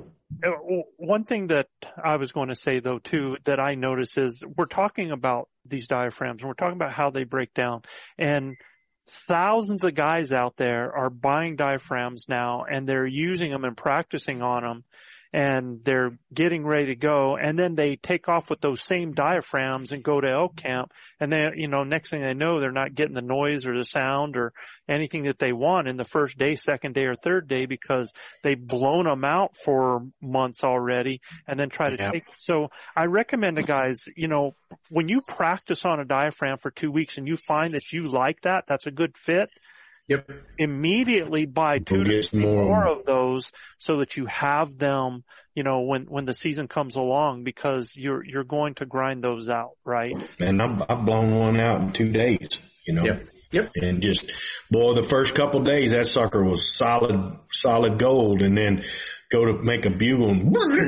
One thing that I was going to say though too, that I notice is we're talking about these diaphragms and we're talking about how they break down, and thousands of guys out there are buying diaphragms now and they're using them and practicing on them, and they're getting ready to go, and then they take off with those same diaphragms and go to elk camp, and then, next thing they know, they're not getting the noise or the sound or anything that they want in the first day, second day, or third day, because they've blown them out for months already and then try to take. So I recommend to guys, when you practice on a diaphragm for 2 weeks and you find that you like that, that's a good fit. Yep. Immediately buy 2 to 3 more of those so that you have them, when the season comes along, because you're going to grind those out, right? And I've blown one out in 2 days, Yep. And just, the first couple of days that sucker was solid gold, and then go to make a bugle and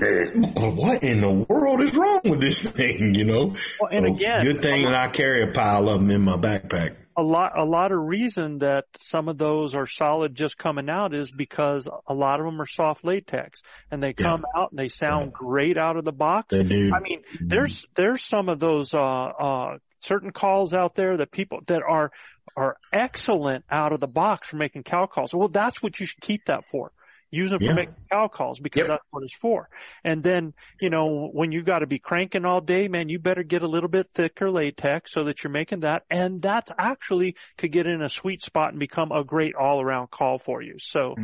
what in the world is wrong with this thing, Well, and again, good thing that I carry a pile of them in my backpack. A lot of reason that some of those are solid just coming out is because a lot of them are soft latex, and they come out and they sound great out of the box. They do. I mean, there's some of those certain calls out there that people that are excellent out of the box for making cow calls. Well, that's what you should keep that for. Use them for making cow calls, because that's what it's for. And then, when you got to be cranking all day, man, you better get a little bit thicker latex so that you're making that. And that actually could get in a sweet spot and become a great all around call for you. So,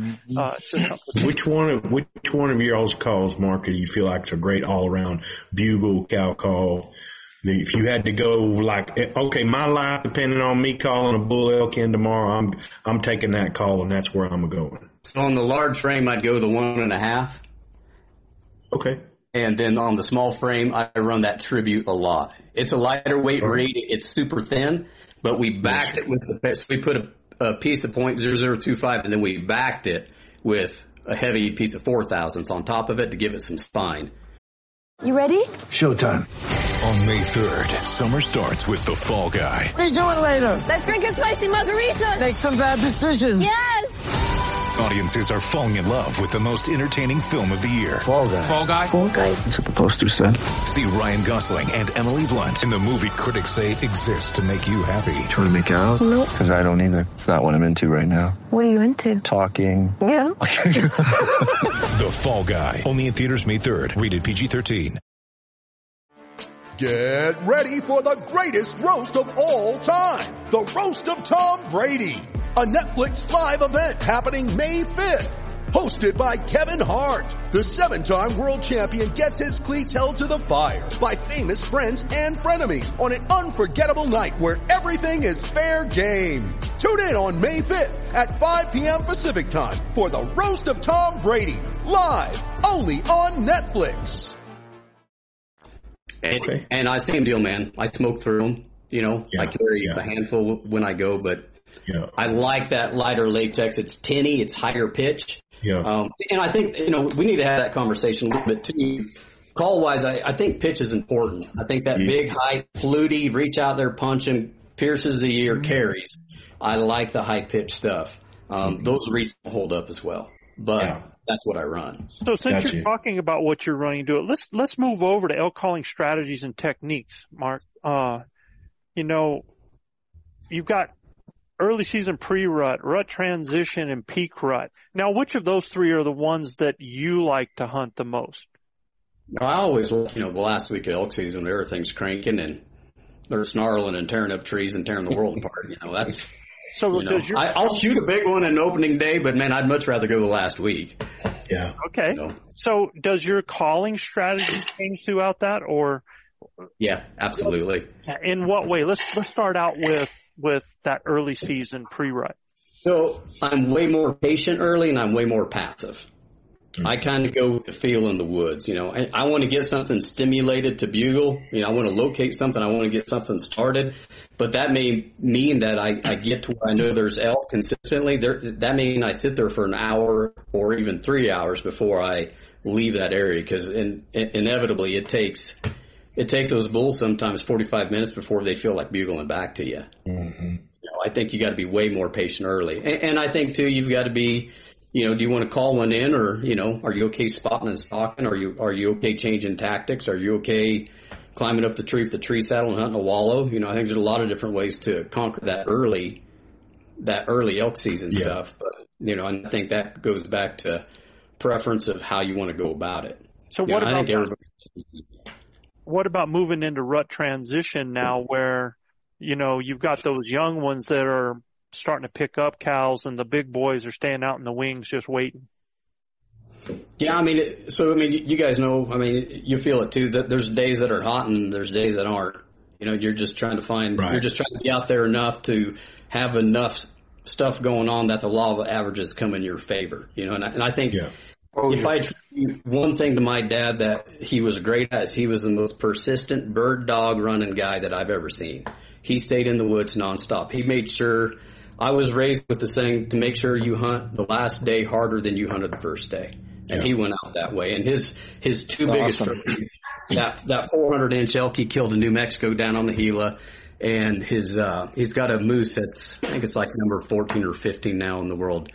which one of y'all's calls, Mark, do you feel like it's a great all around bugle cow call? If you had to go my life depending on me calling a bull elk in tomorrow, I'm taking that call, and that's where I'm going. So on the large frame, I'd go the 1.5. Okay. And then on the small frame, I run that Tribute a lot. It's a lighter weight reed. It's super thin, but we backed it with so we put a piece of .0025, and then we backed it with a heavy piece of 4,000s on top of it to give it some spine. You ready? Showtime. On May 3rd, summer starts with The Fall Guy. Let's do it later. Let's drink a spicy margarita. Make some bad decisions. Yes. Audiences are falling in love with the most entertaining film of the year. Fall Guy. Fall Guy? Fall Guy. That's what the poster said. See Ryan Gosling and Emily Blunt in the movie critics say exists to make you happy. Trying to make it out? Nope. Because I don't either. It's not what I'm into right now. What are you into? Talking. Yeah. The Fall Guy. Only in theaters May 3rd. Rated PG-13. Get ready for the greatest roast of all time. The Roast of Tom Brady. A Netflix live event happening May 5th. Hosted by Kevin Hart. The 7-time world champion gets his cleats held to the fire by famous friends and frenemies on an unforgettable night where everything is fair game. Tune in on May 5th at 5 p.m. Pacific time for the Roast of Tom Brady. Live only on Netflix. And I same deal, man. I smoke through them. I carry a handful when I go, but I like that lighter latex. It's tinny. It's higher pitch. Yeah. And I think, we need to have that conversation a little bit too. Call wise, I think pitch is important. I think that big, high, fluty, reach out there, punching, pierces the ear, carries. I like the high pitch stuff. Those reach hold up as well. But that's what I run. So since you're talking about what you're running, let's move over to elk calling strategies and techniques, Mark. You've got early season pre-rut, rut transition, and peak rut. Now, which of those three are the ones that you like to hunt the most? I always look, the last week of elk season, everything's cranking and they're snarling and tearing up trees and tearing the world apart. That's so. I'll shoot a big one on opening day, but man, I'd much rather go the last week. Yeah. Okay. So does your calling strategy change throughout that, or? Yeah, absolutely. In what way? Let's start out with that early season pre-rut. So I'm way more patient early, and I'm way more passive. I kind of go with the feel in the woods. I want to get something stimulated to bugle. I want to locate something. I want to get something started. But that may mean that I get to where I know there's elk consistently. That means I sit there for an hour or even 3 hours before I leave that area, because inevitably it takes those bulls sometimes 45 minutes before they feel like bugling back to you. Mm-hmm. I think you got to be way more patient early. And I think too, you've got to be, do you want to call one in, or, are you okay spotting and stalking? Are you okay changing tactics? Are you okay climbing up the tree with the tree saddle and hunting a wallow? I think there's a lot of different ways to conquer that early elk season stuff. But, and I think that goes back to preference of how you want to go about it. So what about moving into rut transition now, where, you've got those young ones that are starting to pick up cows and the big boys are staying out in the wings just waiting? Yeah, you guys know, you feel it too, that there's days that are hot and there's days that aren't. You're just trying to find, You're just trying to be out there enough to have enough stuff going on that the law of averages come in your favor. And I think if I attribute one thing to my dad that he was great at, is he was the most persistent bird dog running guy that I've ever seen. He stayed in the woods nonstop. He made sure, I was raised with the saying to make sure you hunt the last day harder than you hunted the first day. And he went out that way. And his two biggest trophies, that 400-inch elk he killed in New Mexico down on the Gila, and he's got a moose that's, I think it's like number 14 or 15 now in the world.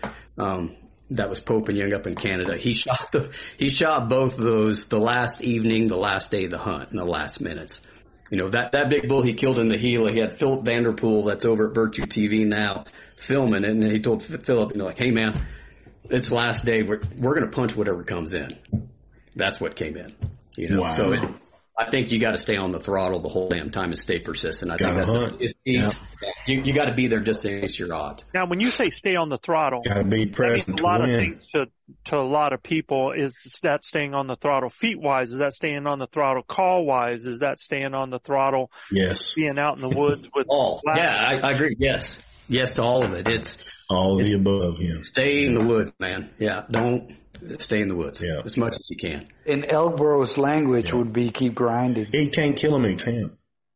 That was Pope and Young up in Canada. He shot both of those the last evening, the last day of the hunt, in the last minutes. That big bull he killed in the Gila, he had Philip Vanderpool, that's over at Virtue TV now, filming it, and he told Philip, hey man, it's last day, we're going to punch whatever comes in. That's what came in. Wow. So I think you got to stay on the throttle the whole damn time and stay persistent. I think you got to be there just to increase your odds. Now, when you say stay on the throttle, got to be present. A lot of things to a lot of people. Is that staying on the throttle feet wise? Is that staying on the throttle call wise? Is that staying on the throttle? Yes. Being out in the woods with all. Yeah, I agree. Yes to all of it. It's all of the above. Yeah. Stay in the woods, man. Yeah, don't. Stay in the woods as much as you can. In Elkboro's language would be keep grinding. He can't kill him, he can't.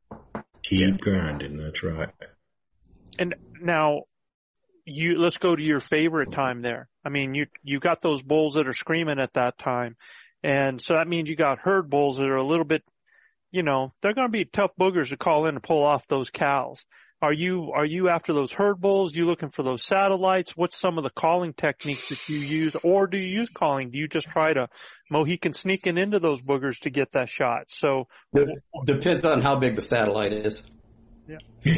Keep grinding, that's right. And now, let's go to your favorite time there. You got those bulls that are screaming at that time. And so that means you got herd bulls that are a little bit, they're going to be tough boogers to call in to pull off those cows. Are you after those herd bulls? You looking for those satellites? What's some of the calling techniques that you use, or do you use calling? Do you just try to Mohican sneaking into those boogers to get that shot? So depends on how big the satellite is. Yeah.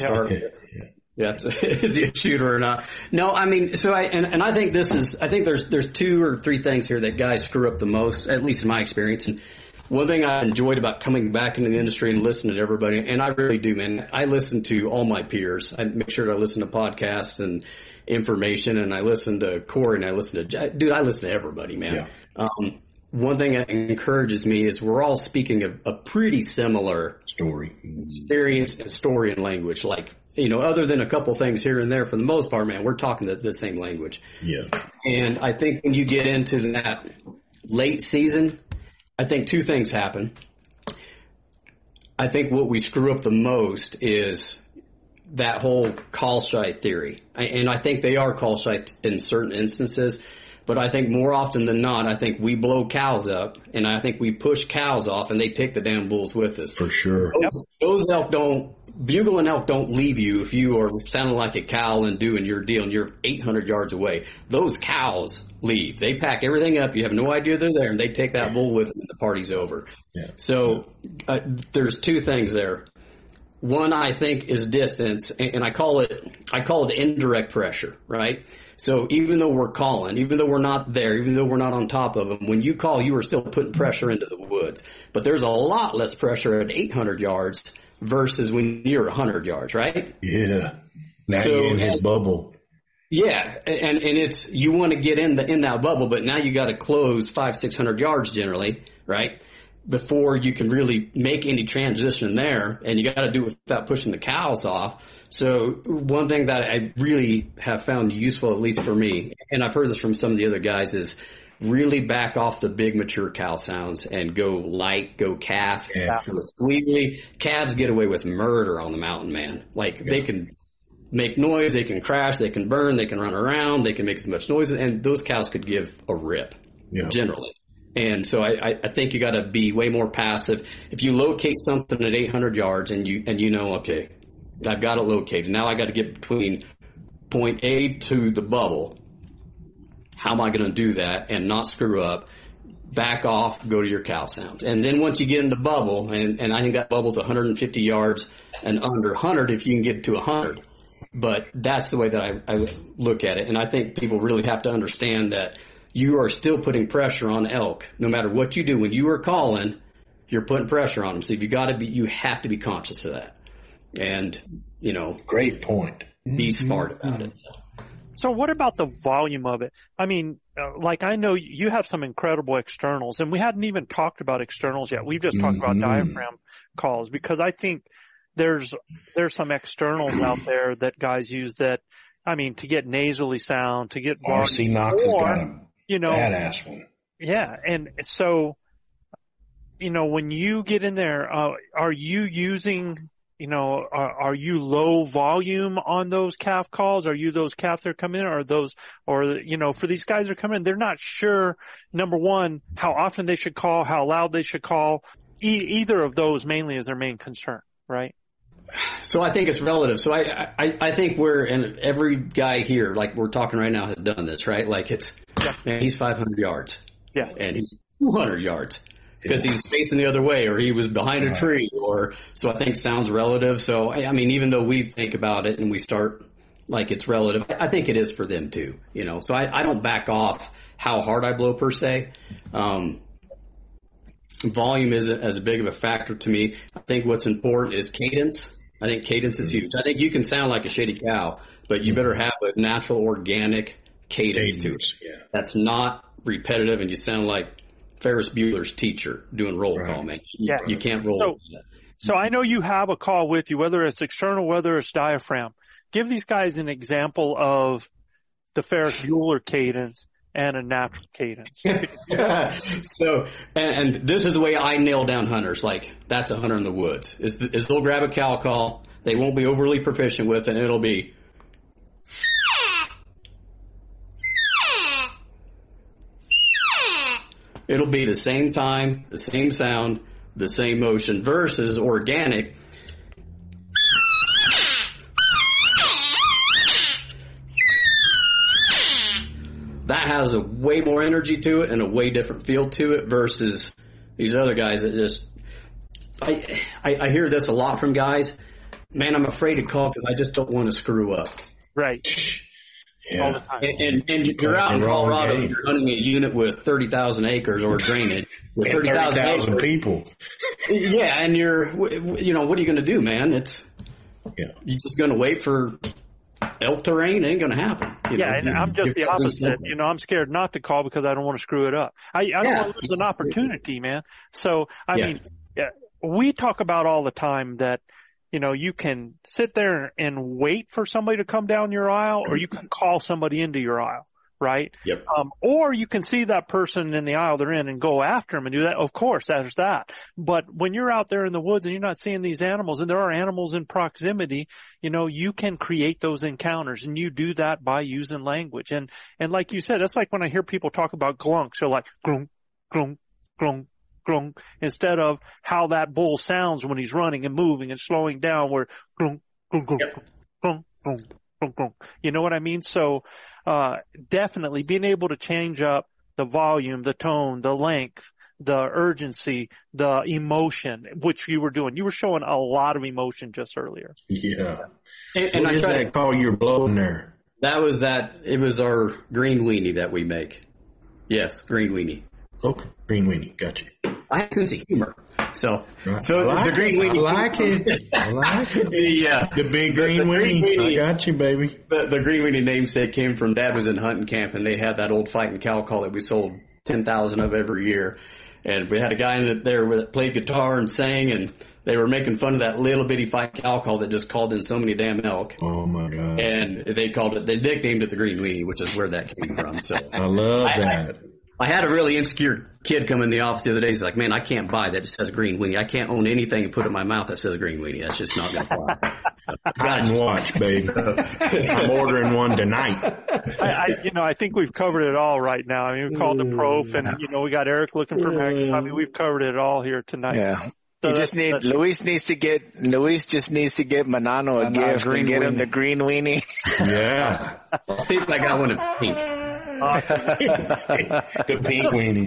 Is he a shooter or not? No, I think there's 2 or 3 things here that guys screw up the most, at least in my experience. And one thing I enjoyed about coming back into the industry and listening to everybody, and I really do, man, I listen to all my peers. I make sure to listen to podcasts and information, and I listen to Corey, and I listen to everybody, man. Yeah. One thing that encourages me is we're all speaking a pretty similar story, experience, and story and language. Like, other than a couple things here and there, for the most part, man, we're talking the same language. Yeah. And I think when you get into that late season, I think 2 things happen. I think what we screw up the most is that whole call shy theory. And I think they are call shy in certain instances, but I think more often than not, I think we blow cows up, and I think we push cows off, and they take the damn bulls with us. For sure. Those elk bugling elk don't leave you if you are sounding like a cow and doing your deal and you're 800 yards away. Those cows leave. They pack everything up. You have no idea they're there, and they take that bull with them, and the party's over. Yeah. So there's 2 things there. One, I think, is distance, and I call it indirect pressure, right? So even though we're calling, even though we're not there, even though we're not on top of them, when you call, you are still putting pressure into the woods. But there's a lot less pressure at 800 yards versus when you're 100 yards, right? Yeah. Now you're in his bubble. Yeah, and it's, you want to get in that bubble, but now you got to close 500-600 yards generally, right? Before you can really make any transition there, and you got to do it without pushing the cows off. So one thing that I really have found useful, at least for me, and I've heard this from some of the other guys, is really back off the big mature cow sounds and go light, go calf. Calves get away with murder on the mountain, man. Like they can make noise, they can crash, they can burn, they can run around, they can make as much noise, and those cows could give a rip generally. And so I think you got to be way more passive. If you locate something at 800 yards and you know, okay, I've got it located. Now I got to get between point A to the bubble. How am I going to do that and not screw up? Back off, go to your cow sounds. And then once you get in the bubble, and I think that bubble's 150 yards and under 100 if you can get to 100. But that's the way that I look at it. And I think people really have to understand that you are still putting pressure on elk. No matter what you do, when you are calling, you're putting pressure on them. So you have to be conscious of that. And, you know. Great point. Be smart about it. So what about the volume of it? I mean, like I know you have some incredible externals, and we hadn't even talked about externals yet. We've just talked about diaphragm calls, because I think there's some externals out there that guys use that, I mean, to get nasally sound, to get RC Knox has got a badass one. Yeah, and so, you know, when you get in there, are you using, you know, are you low volume on those calf calls? Are you those calves that are coming in, or, you know, for these guys that are coming in, they're not sure, number one, how often they should call, how loud they should call. Either of those mainly is their main concern, right? So I think it's relative. So I think and every guy here, like we're talking right now, has done this, right? Like man, he's 500 yards. Yeah. And he's 200 yards. Because he was facing the other way, or he was behind a tree, so I think sound's relative. So, I mean, even though we think about it and we start like it's relative, I think it is for them too, you know. So I don't back off how hard I blow per se. Volume isn't as big of a factor to me. I think what's important is cadence. I think cadence is huge. I think you can sound like a shady cow, but you better have a natural, organic cadence to it. Yeah. That's not repetitive, and you sound like Ferris Bueller's teacher doing roll call, man. You can't roll. So I know you have a call with you, whether it's external, whether it's diaphragm. Give these guys an example of the Ferris Bueller cadence and a natural cadence. So, and this is the way I nail down hunters. Like, that's a hunter in the woods. Is they'll grab a cow call. They won't be overly proficient with it, and it'll be. It'll be the same time, the same sound, the same motion versus organic. That has a way more energy to it and a way different feel to it versus these other guys that just, I hear this a lot from guys. Man, I'm afraid to call because I just don't want to screw up. Right. Yeah. And you're out in Colorado, you're hunting a unit with 30,000 acres or drainage with 30,000 people. Yeah, and what are you going to do, man? You're just going to wait for elk terrain. It ain't going to happen. And I'm just the opposite. You know, I'm scared not to call because I don't want to screw it up. I don't want to lose an opportunity, man. So, I mean, we talk about all the time that, you know, you can sit there and wait for somebody to come down your aisle, or you can call somebody into your aisle, right? Yep. Or you can see that person in the aisle they're in and go after them and do that. Of course, there's that. But when you're out there in the woods and you're not seeing these animals, and there are animals in proximity, you know, you can create those encounters, and you do that by using language. And like you said, that's like when I hear people talk about glunks. So like, glunk, glunk, glunk, glunk, instead of how that bull sounds when he's running and moving and slowing down, where glunk, glunk, glunk, glunk, glunk, glunk, glunk. You know what I mean? So, definitely being able to change up the volume, the tone, the length, urgency, the emotion, which you were doing. You were showing a lot of emotion just earlier. Yeah. And what is that call you're blowing there? That was it was our green weenie that we make. Yes, green weenie. Okay, green weenie. Gotcha. I have a sense of humor. So the green weenie. I like it. Yeah. The big green weenie. I got you, baby. The green weenie namesake came from Dad was in hunting camp, and they had that old fighting cow call that we sold 10,000 of every year. And we had a guy in there that played guitar and sang, and they were making fun of that little bitty fighting cow call that just called in so many damn elk. Oh my God. And they nicknamed it the green weenie, which is where that came from. So I love that. I had a really insecure kid come in the office the other day. He's like, man, I can't buy that. It says green weenie. I can't own anything and put it in my mouth that says green weenie. That's just not going to fly. Hide and watch, baby. I'm ordering one tonight. I think we've covered it all right now. I mean, we called the prof, and we got Eric looking for Magnum. I mean, we've covered it all here tonight. Yeah. Luis just needs to get Manano a gift and get him the green weenie. Yeah. I'll see if I got one in pink. The pink weenie.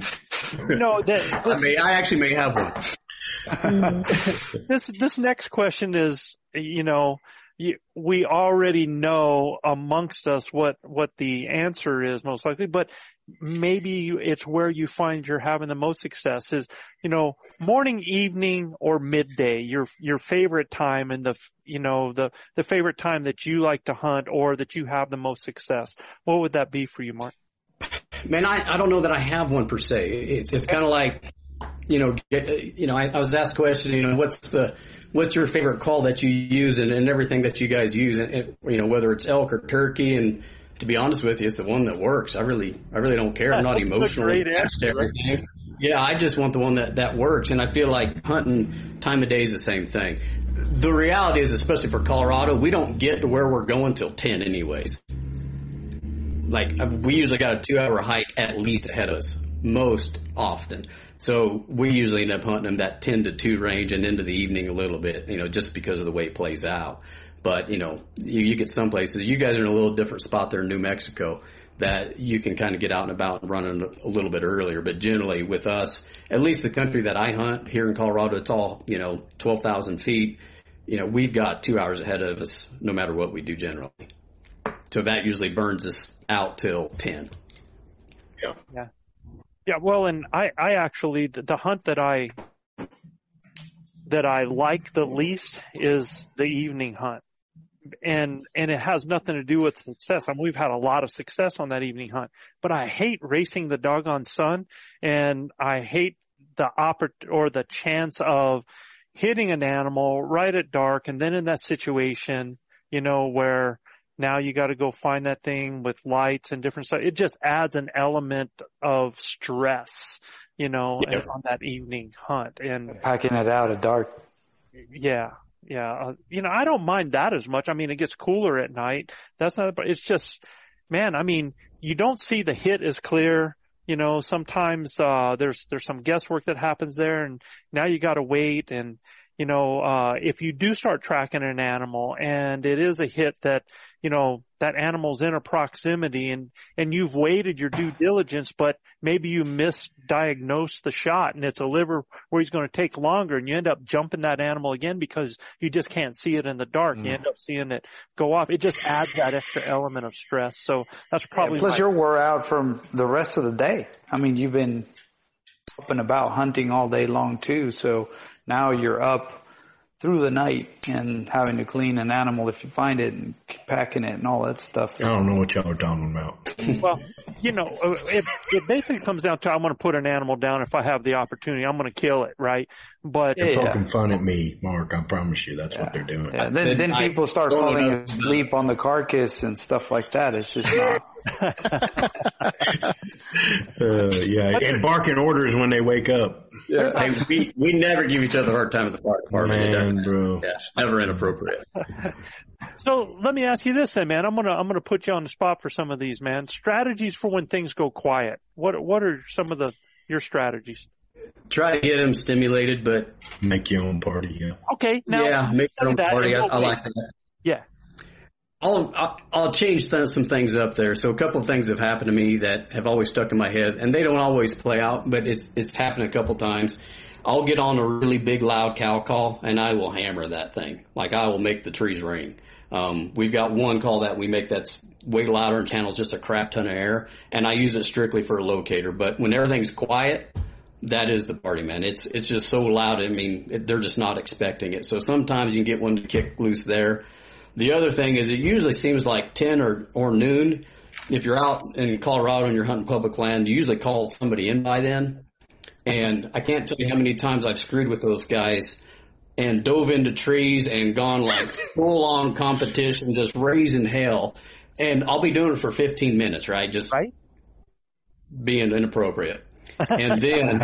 I actually may have one. This next question is, we already know amongst us what the answer is most likely, but maybe it's where you find you're having the most success is, morning, evening, or midday, your favorite time, and the favorite time that you like to hunt or that you have the most success. What would that be for you, Mark? Man, I don't know that I have one per se. It's kind of like, I was asked a question, what's your favorite call that you use and everything that you guys use, and whether it's elk or turkey, and to be honest with you, it's the one that works. I really don't care. I'm not emotionally attached to everything. Yeah, I just want the one that works, and I feel like hunting time of day is the same thing. The reality is, especially for Colorado, we don't get to where we're going till 10 anyways. Like, we usually got a 2-hour hike at least ahead of us, most often. So we usually end up hunting them that 10 to 2 range and into the evening a little bit, just because of the way it plays out. But, you get some places, you guys are in a little different spot there in New Mexico that you can kind of get out and about and run a little bit earlier. But generally with us, at least the country that I hunt here in Colorado, it's all, 12,000 feet. We've got 2 hours ahead of us no matter what we do generally. So that usually burns us out till 10. Yeah. Yeah. Well, and I actually, the hunt that I like the least is the evening hunt. And it has nothing to do with success. I mean, we've had a lot of success on that evening hunt, but I hate racing the doggone sun, and I hate the chance of hitting an animal right at dark, and then in that situation, where now you got to go find that thing with lights and different stuff. It just adds an element of stress, on that evening hunt, and packing it out at dark. Yeah. Yeah. I don't mind that as much. I mean, it gets cooler at night. That's not, but it's just, man, I mean, you don't see the hit as clear. Sometimes, there's some guesswork that happens there, and now you got to wait. And, if you do start tracking an animal and it is a hit that, that animal's in a proximity and you've waited your due diligence, but maybe you misdiagnosed the shot and it's a liver where he's going to take longer, and you end up jumping that animal again because you just can't see it in the dark. You end up seeing it go off. It just adds that extra element of stress. So that's probably plus you're wore out from the rest of the day. I mean, you've been up and about hunting all day long too. So now you're up through the night and having to clean an animal if you find it and packing it and all that stuff. I don't know what y'all are talking about. Well, it basically comes down to, I want to put an animal down if I have the opportunity. I'm going to kill it, right? But they're poking fun at me, Mark. I promise you, that's what they're doing. Yeah, then people start falling asleep on the carcass and stuff like that. It's just not. And barking orders when they wake up. Yeah. Hey, we never give each other a hard time at the park department. Man, bro. Yeah, it's never inappropriate. So let me ask you this then, man. I'm gonna put you on the spot for some of these, man. Strategies for when things go quiet. What are some of your strategies? Try to get them stimulated, but make your own party. Yeah. Okay. Now, make your own party. I like that. Yeah. I'll change some things up there. So a couple of things have happened to me that have always stuck in my head, and they don't always play out, but it's happened a couple times. I'll get on a really big loud cow call and I will hammer that thing. Like I will make the trees ring. We've got one call that we make that's way louder and channels just a crap ton of air, and I use it strictly for a locator. But when everything's quiet, that is the party, man. It's just so loud. I mean, they're just not expecting it. So sometimes you can get one to kick loose there. The other thing is it usually seems like 10 or noon. If you're out in Colorado and you're hunting public land, you usually call somebody in by then. And I can't tell you how many times I've screwed with those guys and dove into trees and gone like full on competition, just raising hell. And I'll be doing it for 15 minutes, right? Just being inappropriate. And then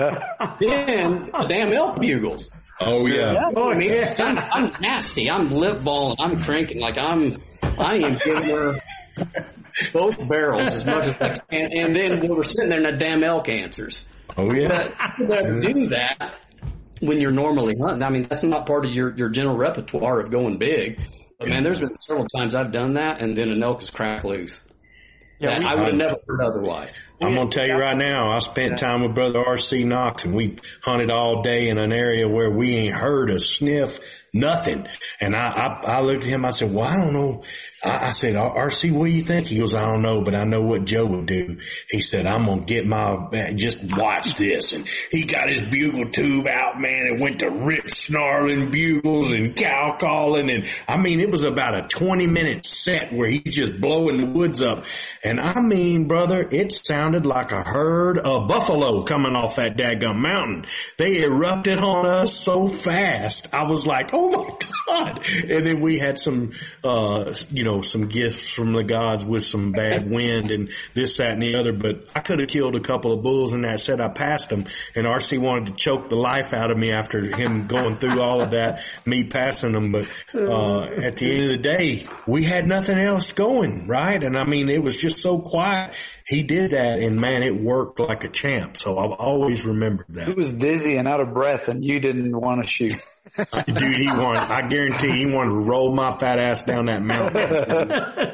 the damn elk bugles. Oh yeah. I mean, I'm nasty. I'm lip balling. I'm cranking like I am giving her both barrels as much as I can. And then when we're sitting there and that damn elk answers. Oh yeah. But do that when you're normally hunting. I mean, that's not part of your general repertoire of going big. But man, there's been several times I've done that, and then an elk is cracked loose. Yeah, I would have never heard otherwise. I'm going to tell you right now, I spent time with Brother R.C. Knox, and we hunted all day in an area where we ain't heard a sniff, nothing. And I looked at him, I said, well, I don't know. I said, R.C., what do you think? He goes, I don't know, but I know what Joe would do. He said, I'm going to get just watch this. And he got his bugle tube out, man, and went to rip snarling bugles and cow calling. And I mean, it was about a 20-minute set where he's just blowing the woods up. And I mean, brother, it sounded like a herd of buffalo coming off that daggum mountain. They erupted on us so fast. I was like, oh my God. And then we had some, some gifts from the gods with some bad wind and this, that, and the other. But I could have killed a couple of bulls in that set. I passed them, and RC wanted to choke the life out of me after him going through all of that, me passing them. But at the end of the day, we had nothing else going, right? And I mean, it was just so quiet. He did that, and man, it worked like a champ. So I've always remembered that. He was dizzy and out of breath, and you didn't want to shoot. Dude, I guarantee he wanted to roll my fat ass down that mountain.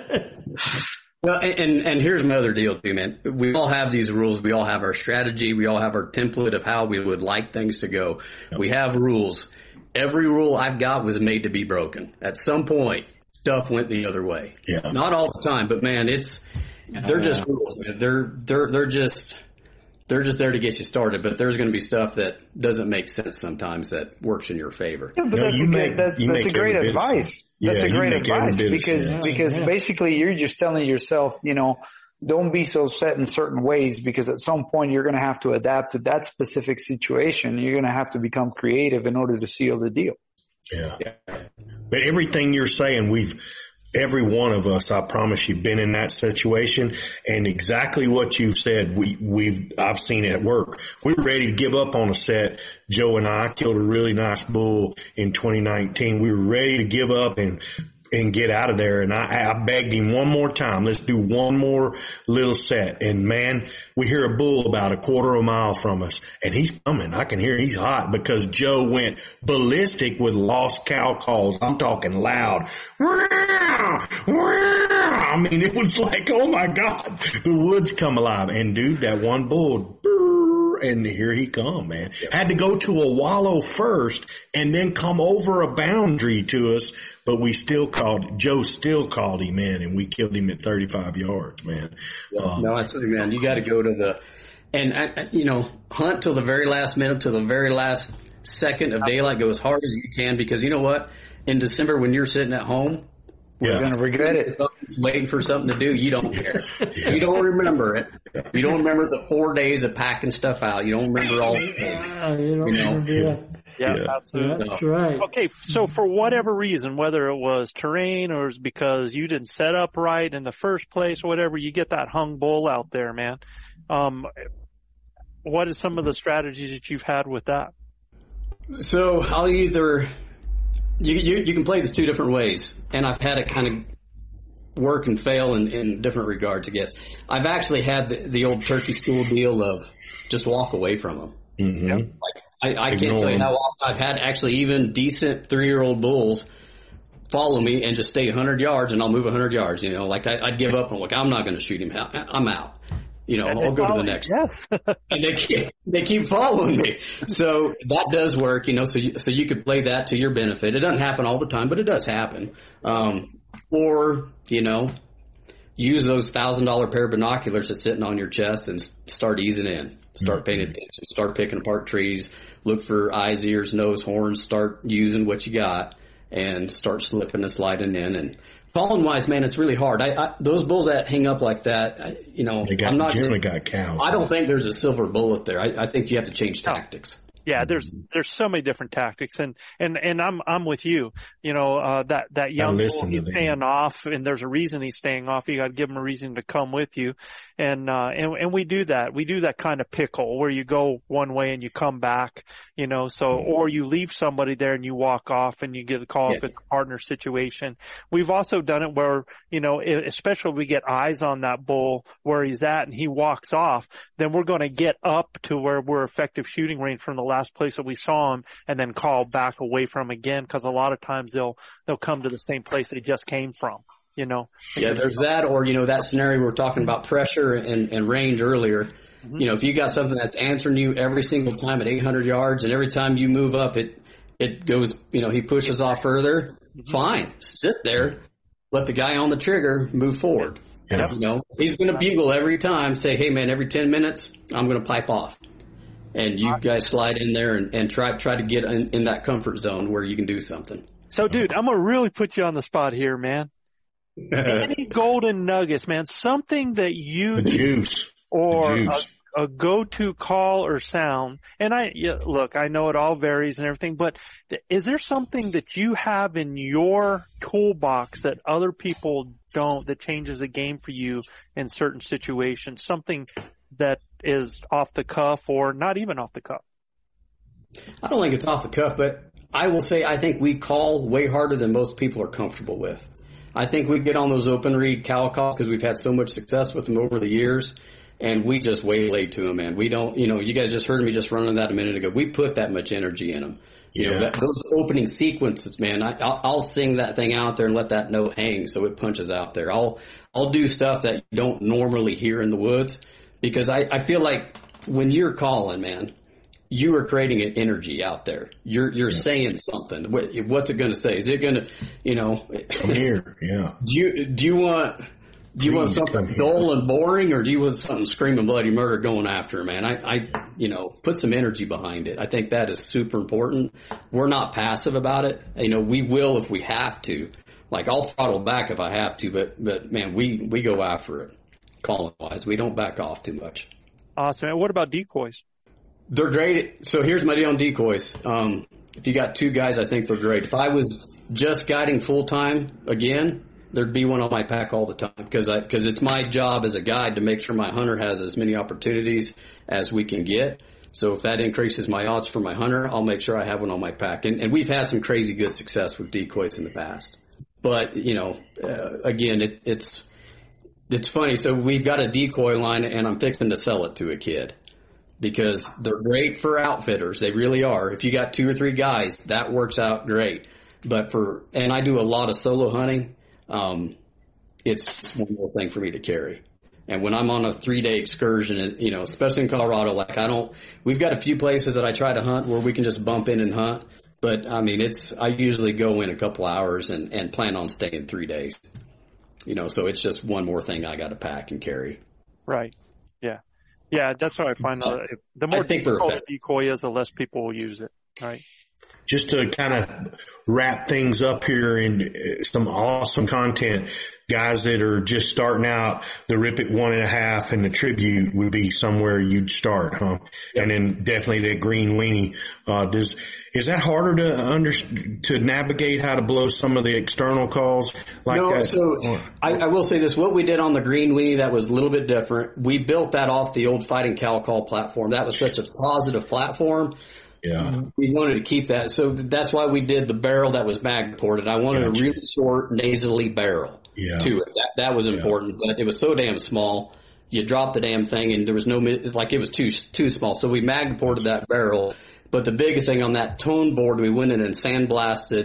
Well, and here's my other deal too, man. We all have these rules. We all have our strategy. We all have our template of how we would like things to go. We have rules. Every rule I've got was made to be broken. At some point, stuff went the other way. Yeah. Not all the time, but man, they're just rules, man. They're just there to get you started, but there's going to be stuff that doesn't make sense sometimes that works in your favor. Yeah, but that's a great advice. That's a great advice because basically you're just telling yourself, don't be so set in certain ways, because at some point you're going to have to adapt to that specific situation. You're going to have to become creative in order to seal the deal. Yeah. But everything you're saying, every one of us, I promise you, been in that situation, and exactly what you've said, I've seen it work. We were ready to give up on a set. Joe and I killed a really nice bull in 2019. We were ready to give up and get out of there. And I begged him one more time. Let's do one more little set. And man, we hear a bull about a quarter of a mile from us, and he's coming. I can hear he's hot because Joe went ballistic with lost cow calls. I'm talking loud. I mean, it was like, oh my God, the woods come alive. And dude, that one bull, and here he come, man. Had to go to a wallow first and then come over a boundary to us, but Joe still called him in, and we killed him at 35 yards, man. No, that's what, man. You got to go to hunt till the very last minute, till the very last second of daylight. Go as hard as you can, because you know what? In December, when you're sitting at home, you're going to regret it. Waiting for something to do. You don't care. You don't remember it. You don't remember the 4 days of packing stuff out. You don't remember all the things. You don't remember that. Yeah, absolutely. That's right. Okay, so for whatever reason, whether it was terrain or it's because you didn't set up right in the first place, whatever, you get that hung bull out there, man. What are some of the strategies that you've had with that? So I'll either... You can play this two different ways, and I've had it kind of work and fail in different regards, I guess. I've actually had the old turkey school deal of just walk away from them. Mm-hmm. Like I can't tell you how often I've had actually even decent 3-year-old bulls follow me and just stay 100 yards and I'll move 100 yards. You know, like I'd give up and look, I'm not going to shoot him. I'm out. You know, I'll go to the next. Yes. And they keep following me. So that does work, you know, so you could play that to your benefit. It doesn't happen all the time, but it does happen. Or, you know, use those $1,000 pair of binoculars that's sitting on your chest and start easing in. Start paying attention. Start picking apart trees. Look for eyes, ears, nose, horns. Start using what you got and start slipping and sliding in. And calling wise, man, it's really hard. Those bulls that hang up like that, you know, generally got cows. I don't think there's a silver bullet there. I think you have to change tactics. Yeah, there's so many different tactics, and I'm with you. You know, that young bull, he's staying off, and there's a reason he's staying off. You got to give him a reason to come with you, and we do that. We do that kind of pickle where you go one way and you come back. You know, so or you leave somebody there and you walk off and you get a call if it's a partner situation. We've also done it where, you know, especially if we get eyes on that bull where he's at and he walks off, then we're going to get up to where we're effective shooting range from the last place that we saw him and then call back away from him again, because a lot of times they'll come to the same place they just came from, you know. Yeah, there's that, or, you know, that scenario we were talking about pressure and range earlier. Mm-hmm. You know, if you got something that's answering you every single time at 800 yards and every time you move up it goes, you know, he pushes off further, fine, sit there, let the guy on the trigger move forward. Yeah. You know, he's going to bugle every time, say, hey man, every 10 minutes I'm going to pipe off. And you guys slide in there and try to get in that comfort zone where you can do something. So, dude, I'm going to really put you on the spot here, man. Any golden nuggets, man, something that you or a go-to call or sound. And look, I know it all varies and everything, but is there something that you have in your toolbox that other people don't, that changes the game for you in certain situations? Something that is off the cuff or not even off the cuff? I don't think it's off the cuff, but I will say I think we call way harder than most people are comfortable with. I think we get on those open read cow calls because we've had so much success with them over the years, and we just waylay to them, man. We don't, you know, you guys just heard me just running that a minute ago. We put that much energy in them. You know, those opening sequences, man, I'll sing that thing out there and let that note hang so it punches out there. I'll do stuff that you don't normally hear in the woods. Because I feel like when you're calling, man, you are creating an energy out there. You're saying something. What's it going to say? Is it going to, you know? I'm here. Yeah. Do you want something dull and boring, or do you want something screaming bloody murder going after, man? I you know, put some energy behind it. I think that is super important. We're not passive about it. You know, we will if we have to. Like, I'll throttle back if I have to, but man, we go after it. Calling wise, we don't back off too much. Awesome. And what about decoys? They're great. So here's my deal on decoys. If you got two guys, I think they're great. If I was just guiding full time again, there'd be one on my pack all the time because it's my job as a guide to make sure my hunter has as many opportunities as we can get. So if that increases my odds for my hunter, I'll make sure I have one on my pack. And we've had some crazy good success with decoys in the past. But, you know, again, it's funny. So we've got a decoy line and I'm fixing to sell it to a kid because they're great for outfitters. They really are. If you got 2 or 3 guys, that works out great. But and I do a lot of solo hunting. It's one more thing for me to carry. And when I'm on a 3-day excursion, and, you know, especially in Colorado, like we've got a few places that I try to hunt where we can just bump in and hunt. But I mean, I usually go in a couple hours and plan on staying 3 days. You know, so it's just one more thing I got to pack and carry. Right. Yeah. Yeah. That's what I find. The more difficult the decoy is, the less people will use it. Right. Just to kind of wrap things up here in some awesome content, guys that are just starting out, the Rip It 1.5 and the Tribute would be somewhere you'd start, huh? Yep. And then definitely that green weenie. Is that harder to navigate how to blow some of the external calls like no, that? So I will say this, what we did on the green weenie, that was a little bit different. We built that off the old Fighting Cow Call platform. That was such a positive platform. Yeah. We wanted to keep that. So that's why we did the barrel that was mag ported. I wanted a really short nasally barrel to it. That was important, but it was so damn small. You drop the damn thing and there was no, like it was too small. So we mag ported that barrel. But the biggest thing on that tone board, we went in and sandblasted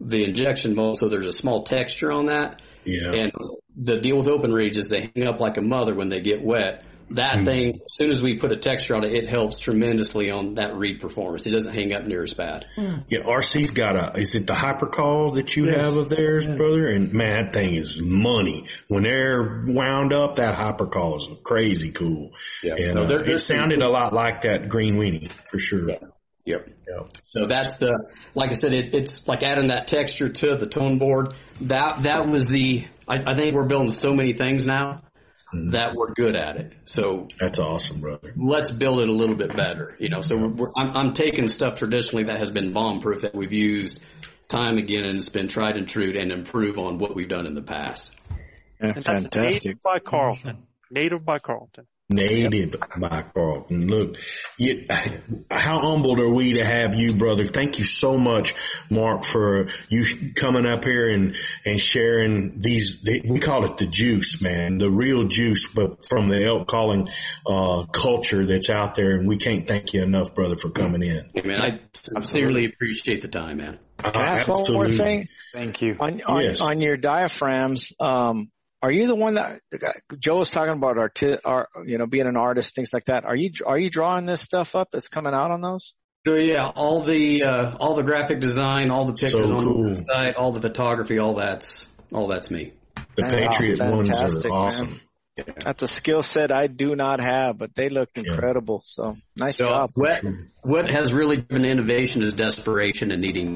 the injection mold, so there's a small texture on that. Yeah. And the deal with open reeds is they hang up like a mother when they get wet. That thing, as soon as we put a texture on it, it helps tremendously on that reed performance. It doesn't hang up near as bad. Yeah, RC's got is it the Hypercall that you have of theirs, brother? And man, that thing is money. When they're wound up, that Hypercall is crazy cool. Yeah. And it sounded a lot like that Green Weenie, for sure. Yeah. Yep. So that's like I said, it's like adding that texture to the tone board. That was I think we're building so many things now that we're good at it. So that's awesome, brother. Let's build it a little bit better, So I'm taking stuff traditionally that has been bomb proof that we've used time again, and it's been tried and true, and improve on what we've done in the past. Yeah, fantastic. Native by Carlton. Native by Carlton. Native by Carlton. Look, how humbled are we to have you, brother? Thank you so much, Mark, for you coming up here and sharing we call it the juice, man, the real juice, but from the elk calling culture that's out there. And we can't thank you enough, brother, for coming in. Hey, man, I sincerely appreciate the time, man. Can I ask one more thing? Thank you. On your diaphragms, are you the one that Joe was talking about? Being an artist, things like that. Are you drawing this stuff up that's coming out on those? So yeah, all the graphic design, all the pictures on the website, all the photography, all that's me. The Patriot ones are awesome. Man. That's a skill set I do not have, but they look incredible. So nice job. What has really driven innovation is desperation and needing.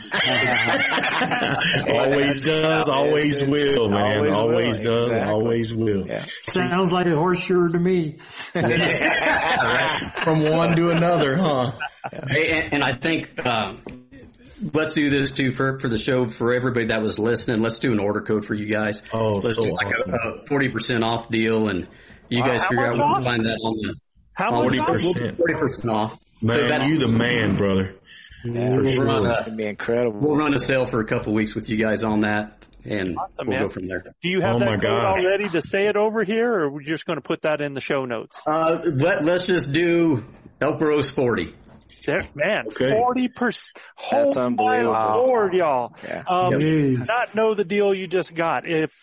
Always does, always will, man. Always does, always will. Yeah. Sounds like a horseshoe to me. From one to another, huh? Hey, and I think let's do this too for the show, for everybody that was listening. Let's do an order code for you guys. Oh, let's do like a 40% off deal, and you guys figure out where to find that on the 40% off. Man, you the man, brother. Yeah, it's gonna be incredible. We'll run a sale for a couple of weeks with you guys on that, and we'll go from there. Do you have that code already to say it over here, or are we just going to put that in the show notes? Let's just do Elk Bros 40. Man, 40%. That's unbelievable. My Lord, y'all. Yeah. Not know the deal you just got.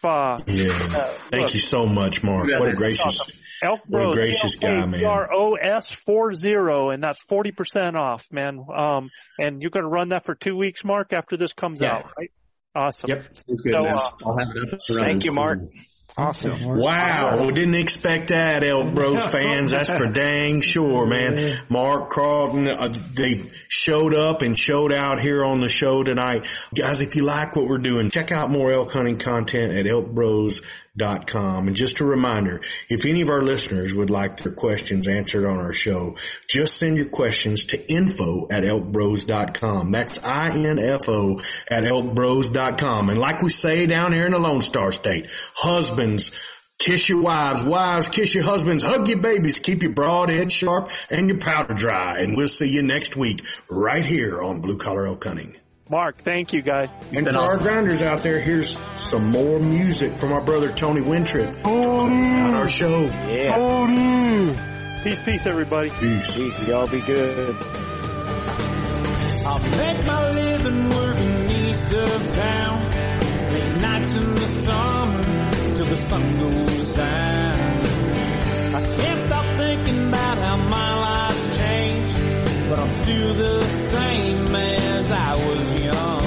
Thank you so much, Mark. What a gracious, Elk Bros, what a gracious guy, man. ELKBROS40, and that's 40% off, man. And you're going to run that for 2 weeks, Mark, after this comes out, right? Awesome. Yep. Good. So, I'll have it up. Thank you, Mark. Awesome. Wow. We didn't expect that, Elk Bros fans. That's for dang sure, man. Mark, Carlton, they showed up and showed out here on the show tonight. Guys, if you like what we're doing, check out more elk hunting content at elkbros.com. And just a reminder, if any of our listeners would like their questions answered on our show, just send your questions to info@elkbros.com. That's INFO at elkbros.com. And like we say down here in the Lone Star State, husbands, kiss your wives, wives, kiss your husbands, hug your babies, keep your broadhead sharp and your powder dry. And we'll see you next week right here on Blue Collar Elk Hunting. Mark, thank you, guys. And for our grinders out there, here's some more music from our brother Tony Wintrip to close out our show. Yeah. Peace, everybody. Peace. Y'all be good. I'll make my living working east of town. Late nights in the summer till the sun goes down. I can't stop thinking about how my life's changed, but I'm still the same as I was young.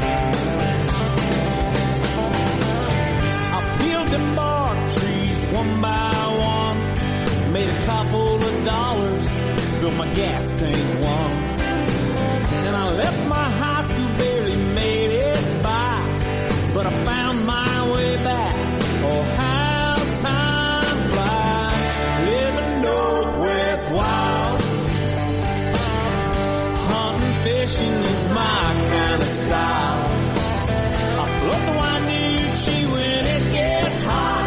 I peeled them bark trees one by one, made a couple of dollars, filled my gas tank once, and I left my high school, barely made it by, but I found my way back. Oh, how time flies, living Northwest wild. Hunting, fishing is my kind of style. I float the Wynoochee when it gets hot.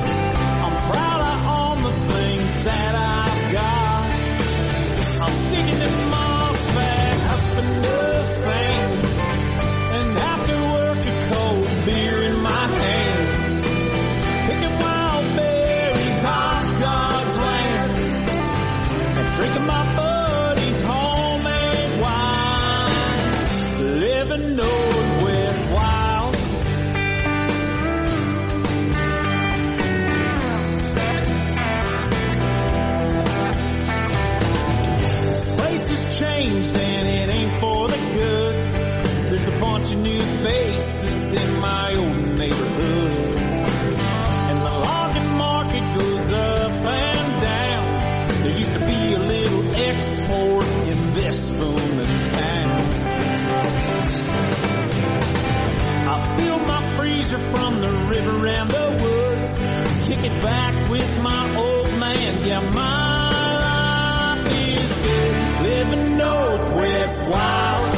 I'm proud of all the things that I've got. I'm digging leisure from the river and the woods. Kick it back with my old man. Yeah, my life is good. Living Northwest wild.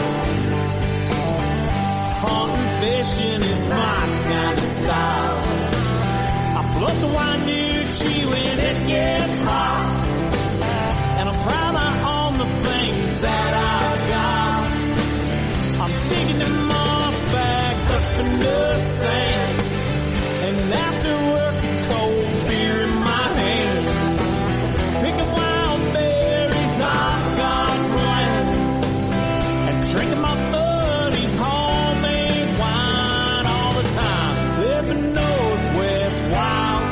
Hunting, fishing is my kind of style. I float the Wyandotte when it gets hot. And I'm proud I own the things that I've got. I'm digging them moss bags up in the sand. And after work, a cold beer in my hand. Picking wild berries off God's land. And drinking my buddy's homemade wine all the time. Living Northwest wild.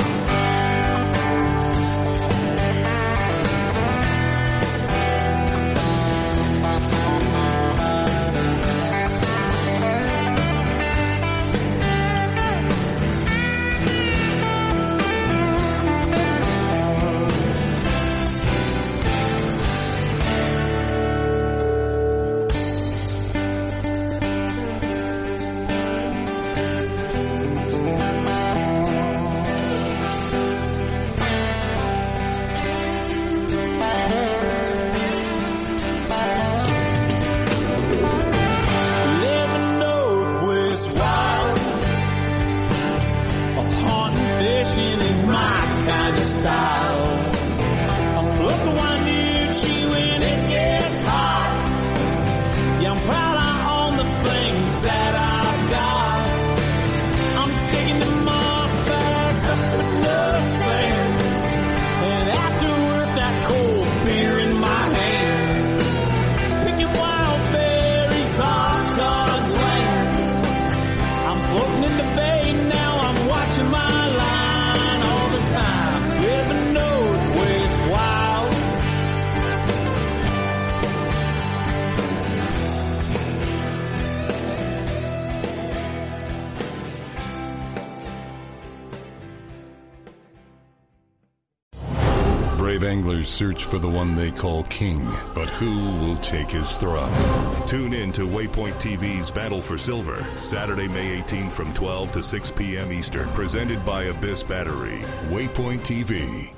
Anglers search for the one they call king, but who will take his throne? Tune in to Waypoint TV's Battle for Silver, Saturday, May 18th from 12 to 6 p.m. Eastern. Presented by Abyss Battery. Waypoint TV.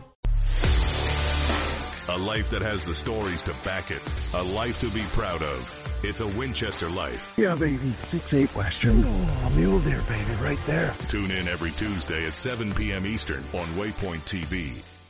A life that has the stories to back it. A life to be proud of. It's a Winchester life. Yeah, baby. 6'8" Western. Oh, mule deer, baby, right there. Tune in every Tuesday at 7 p.m. Eastern on Waypoint TV.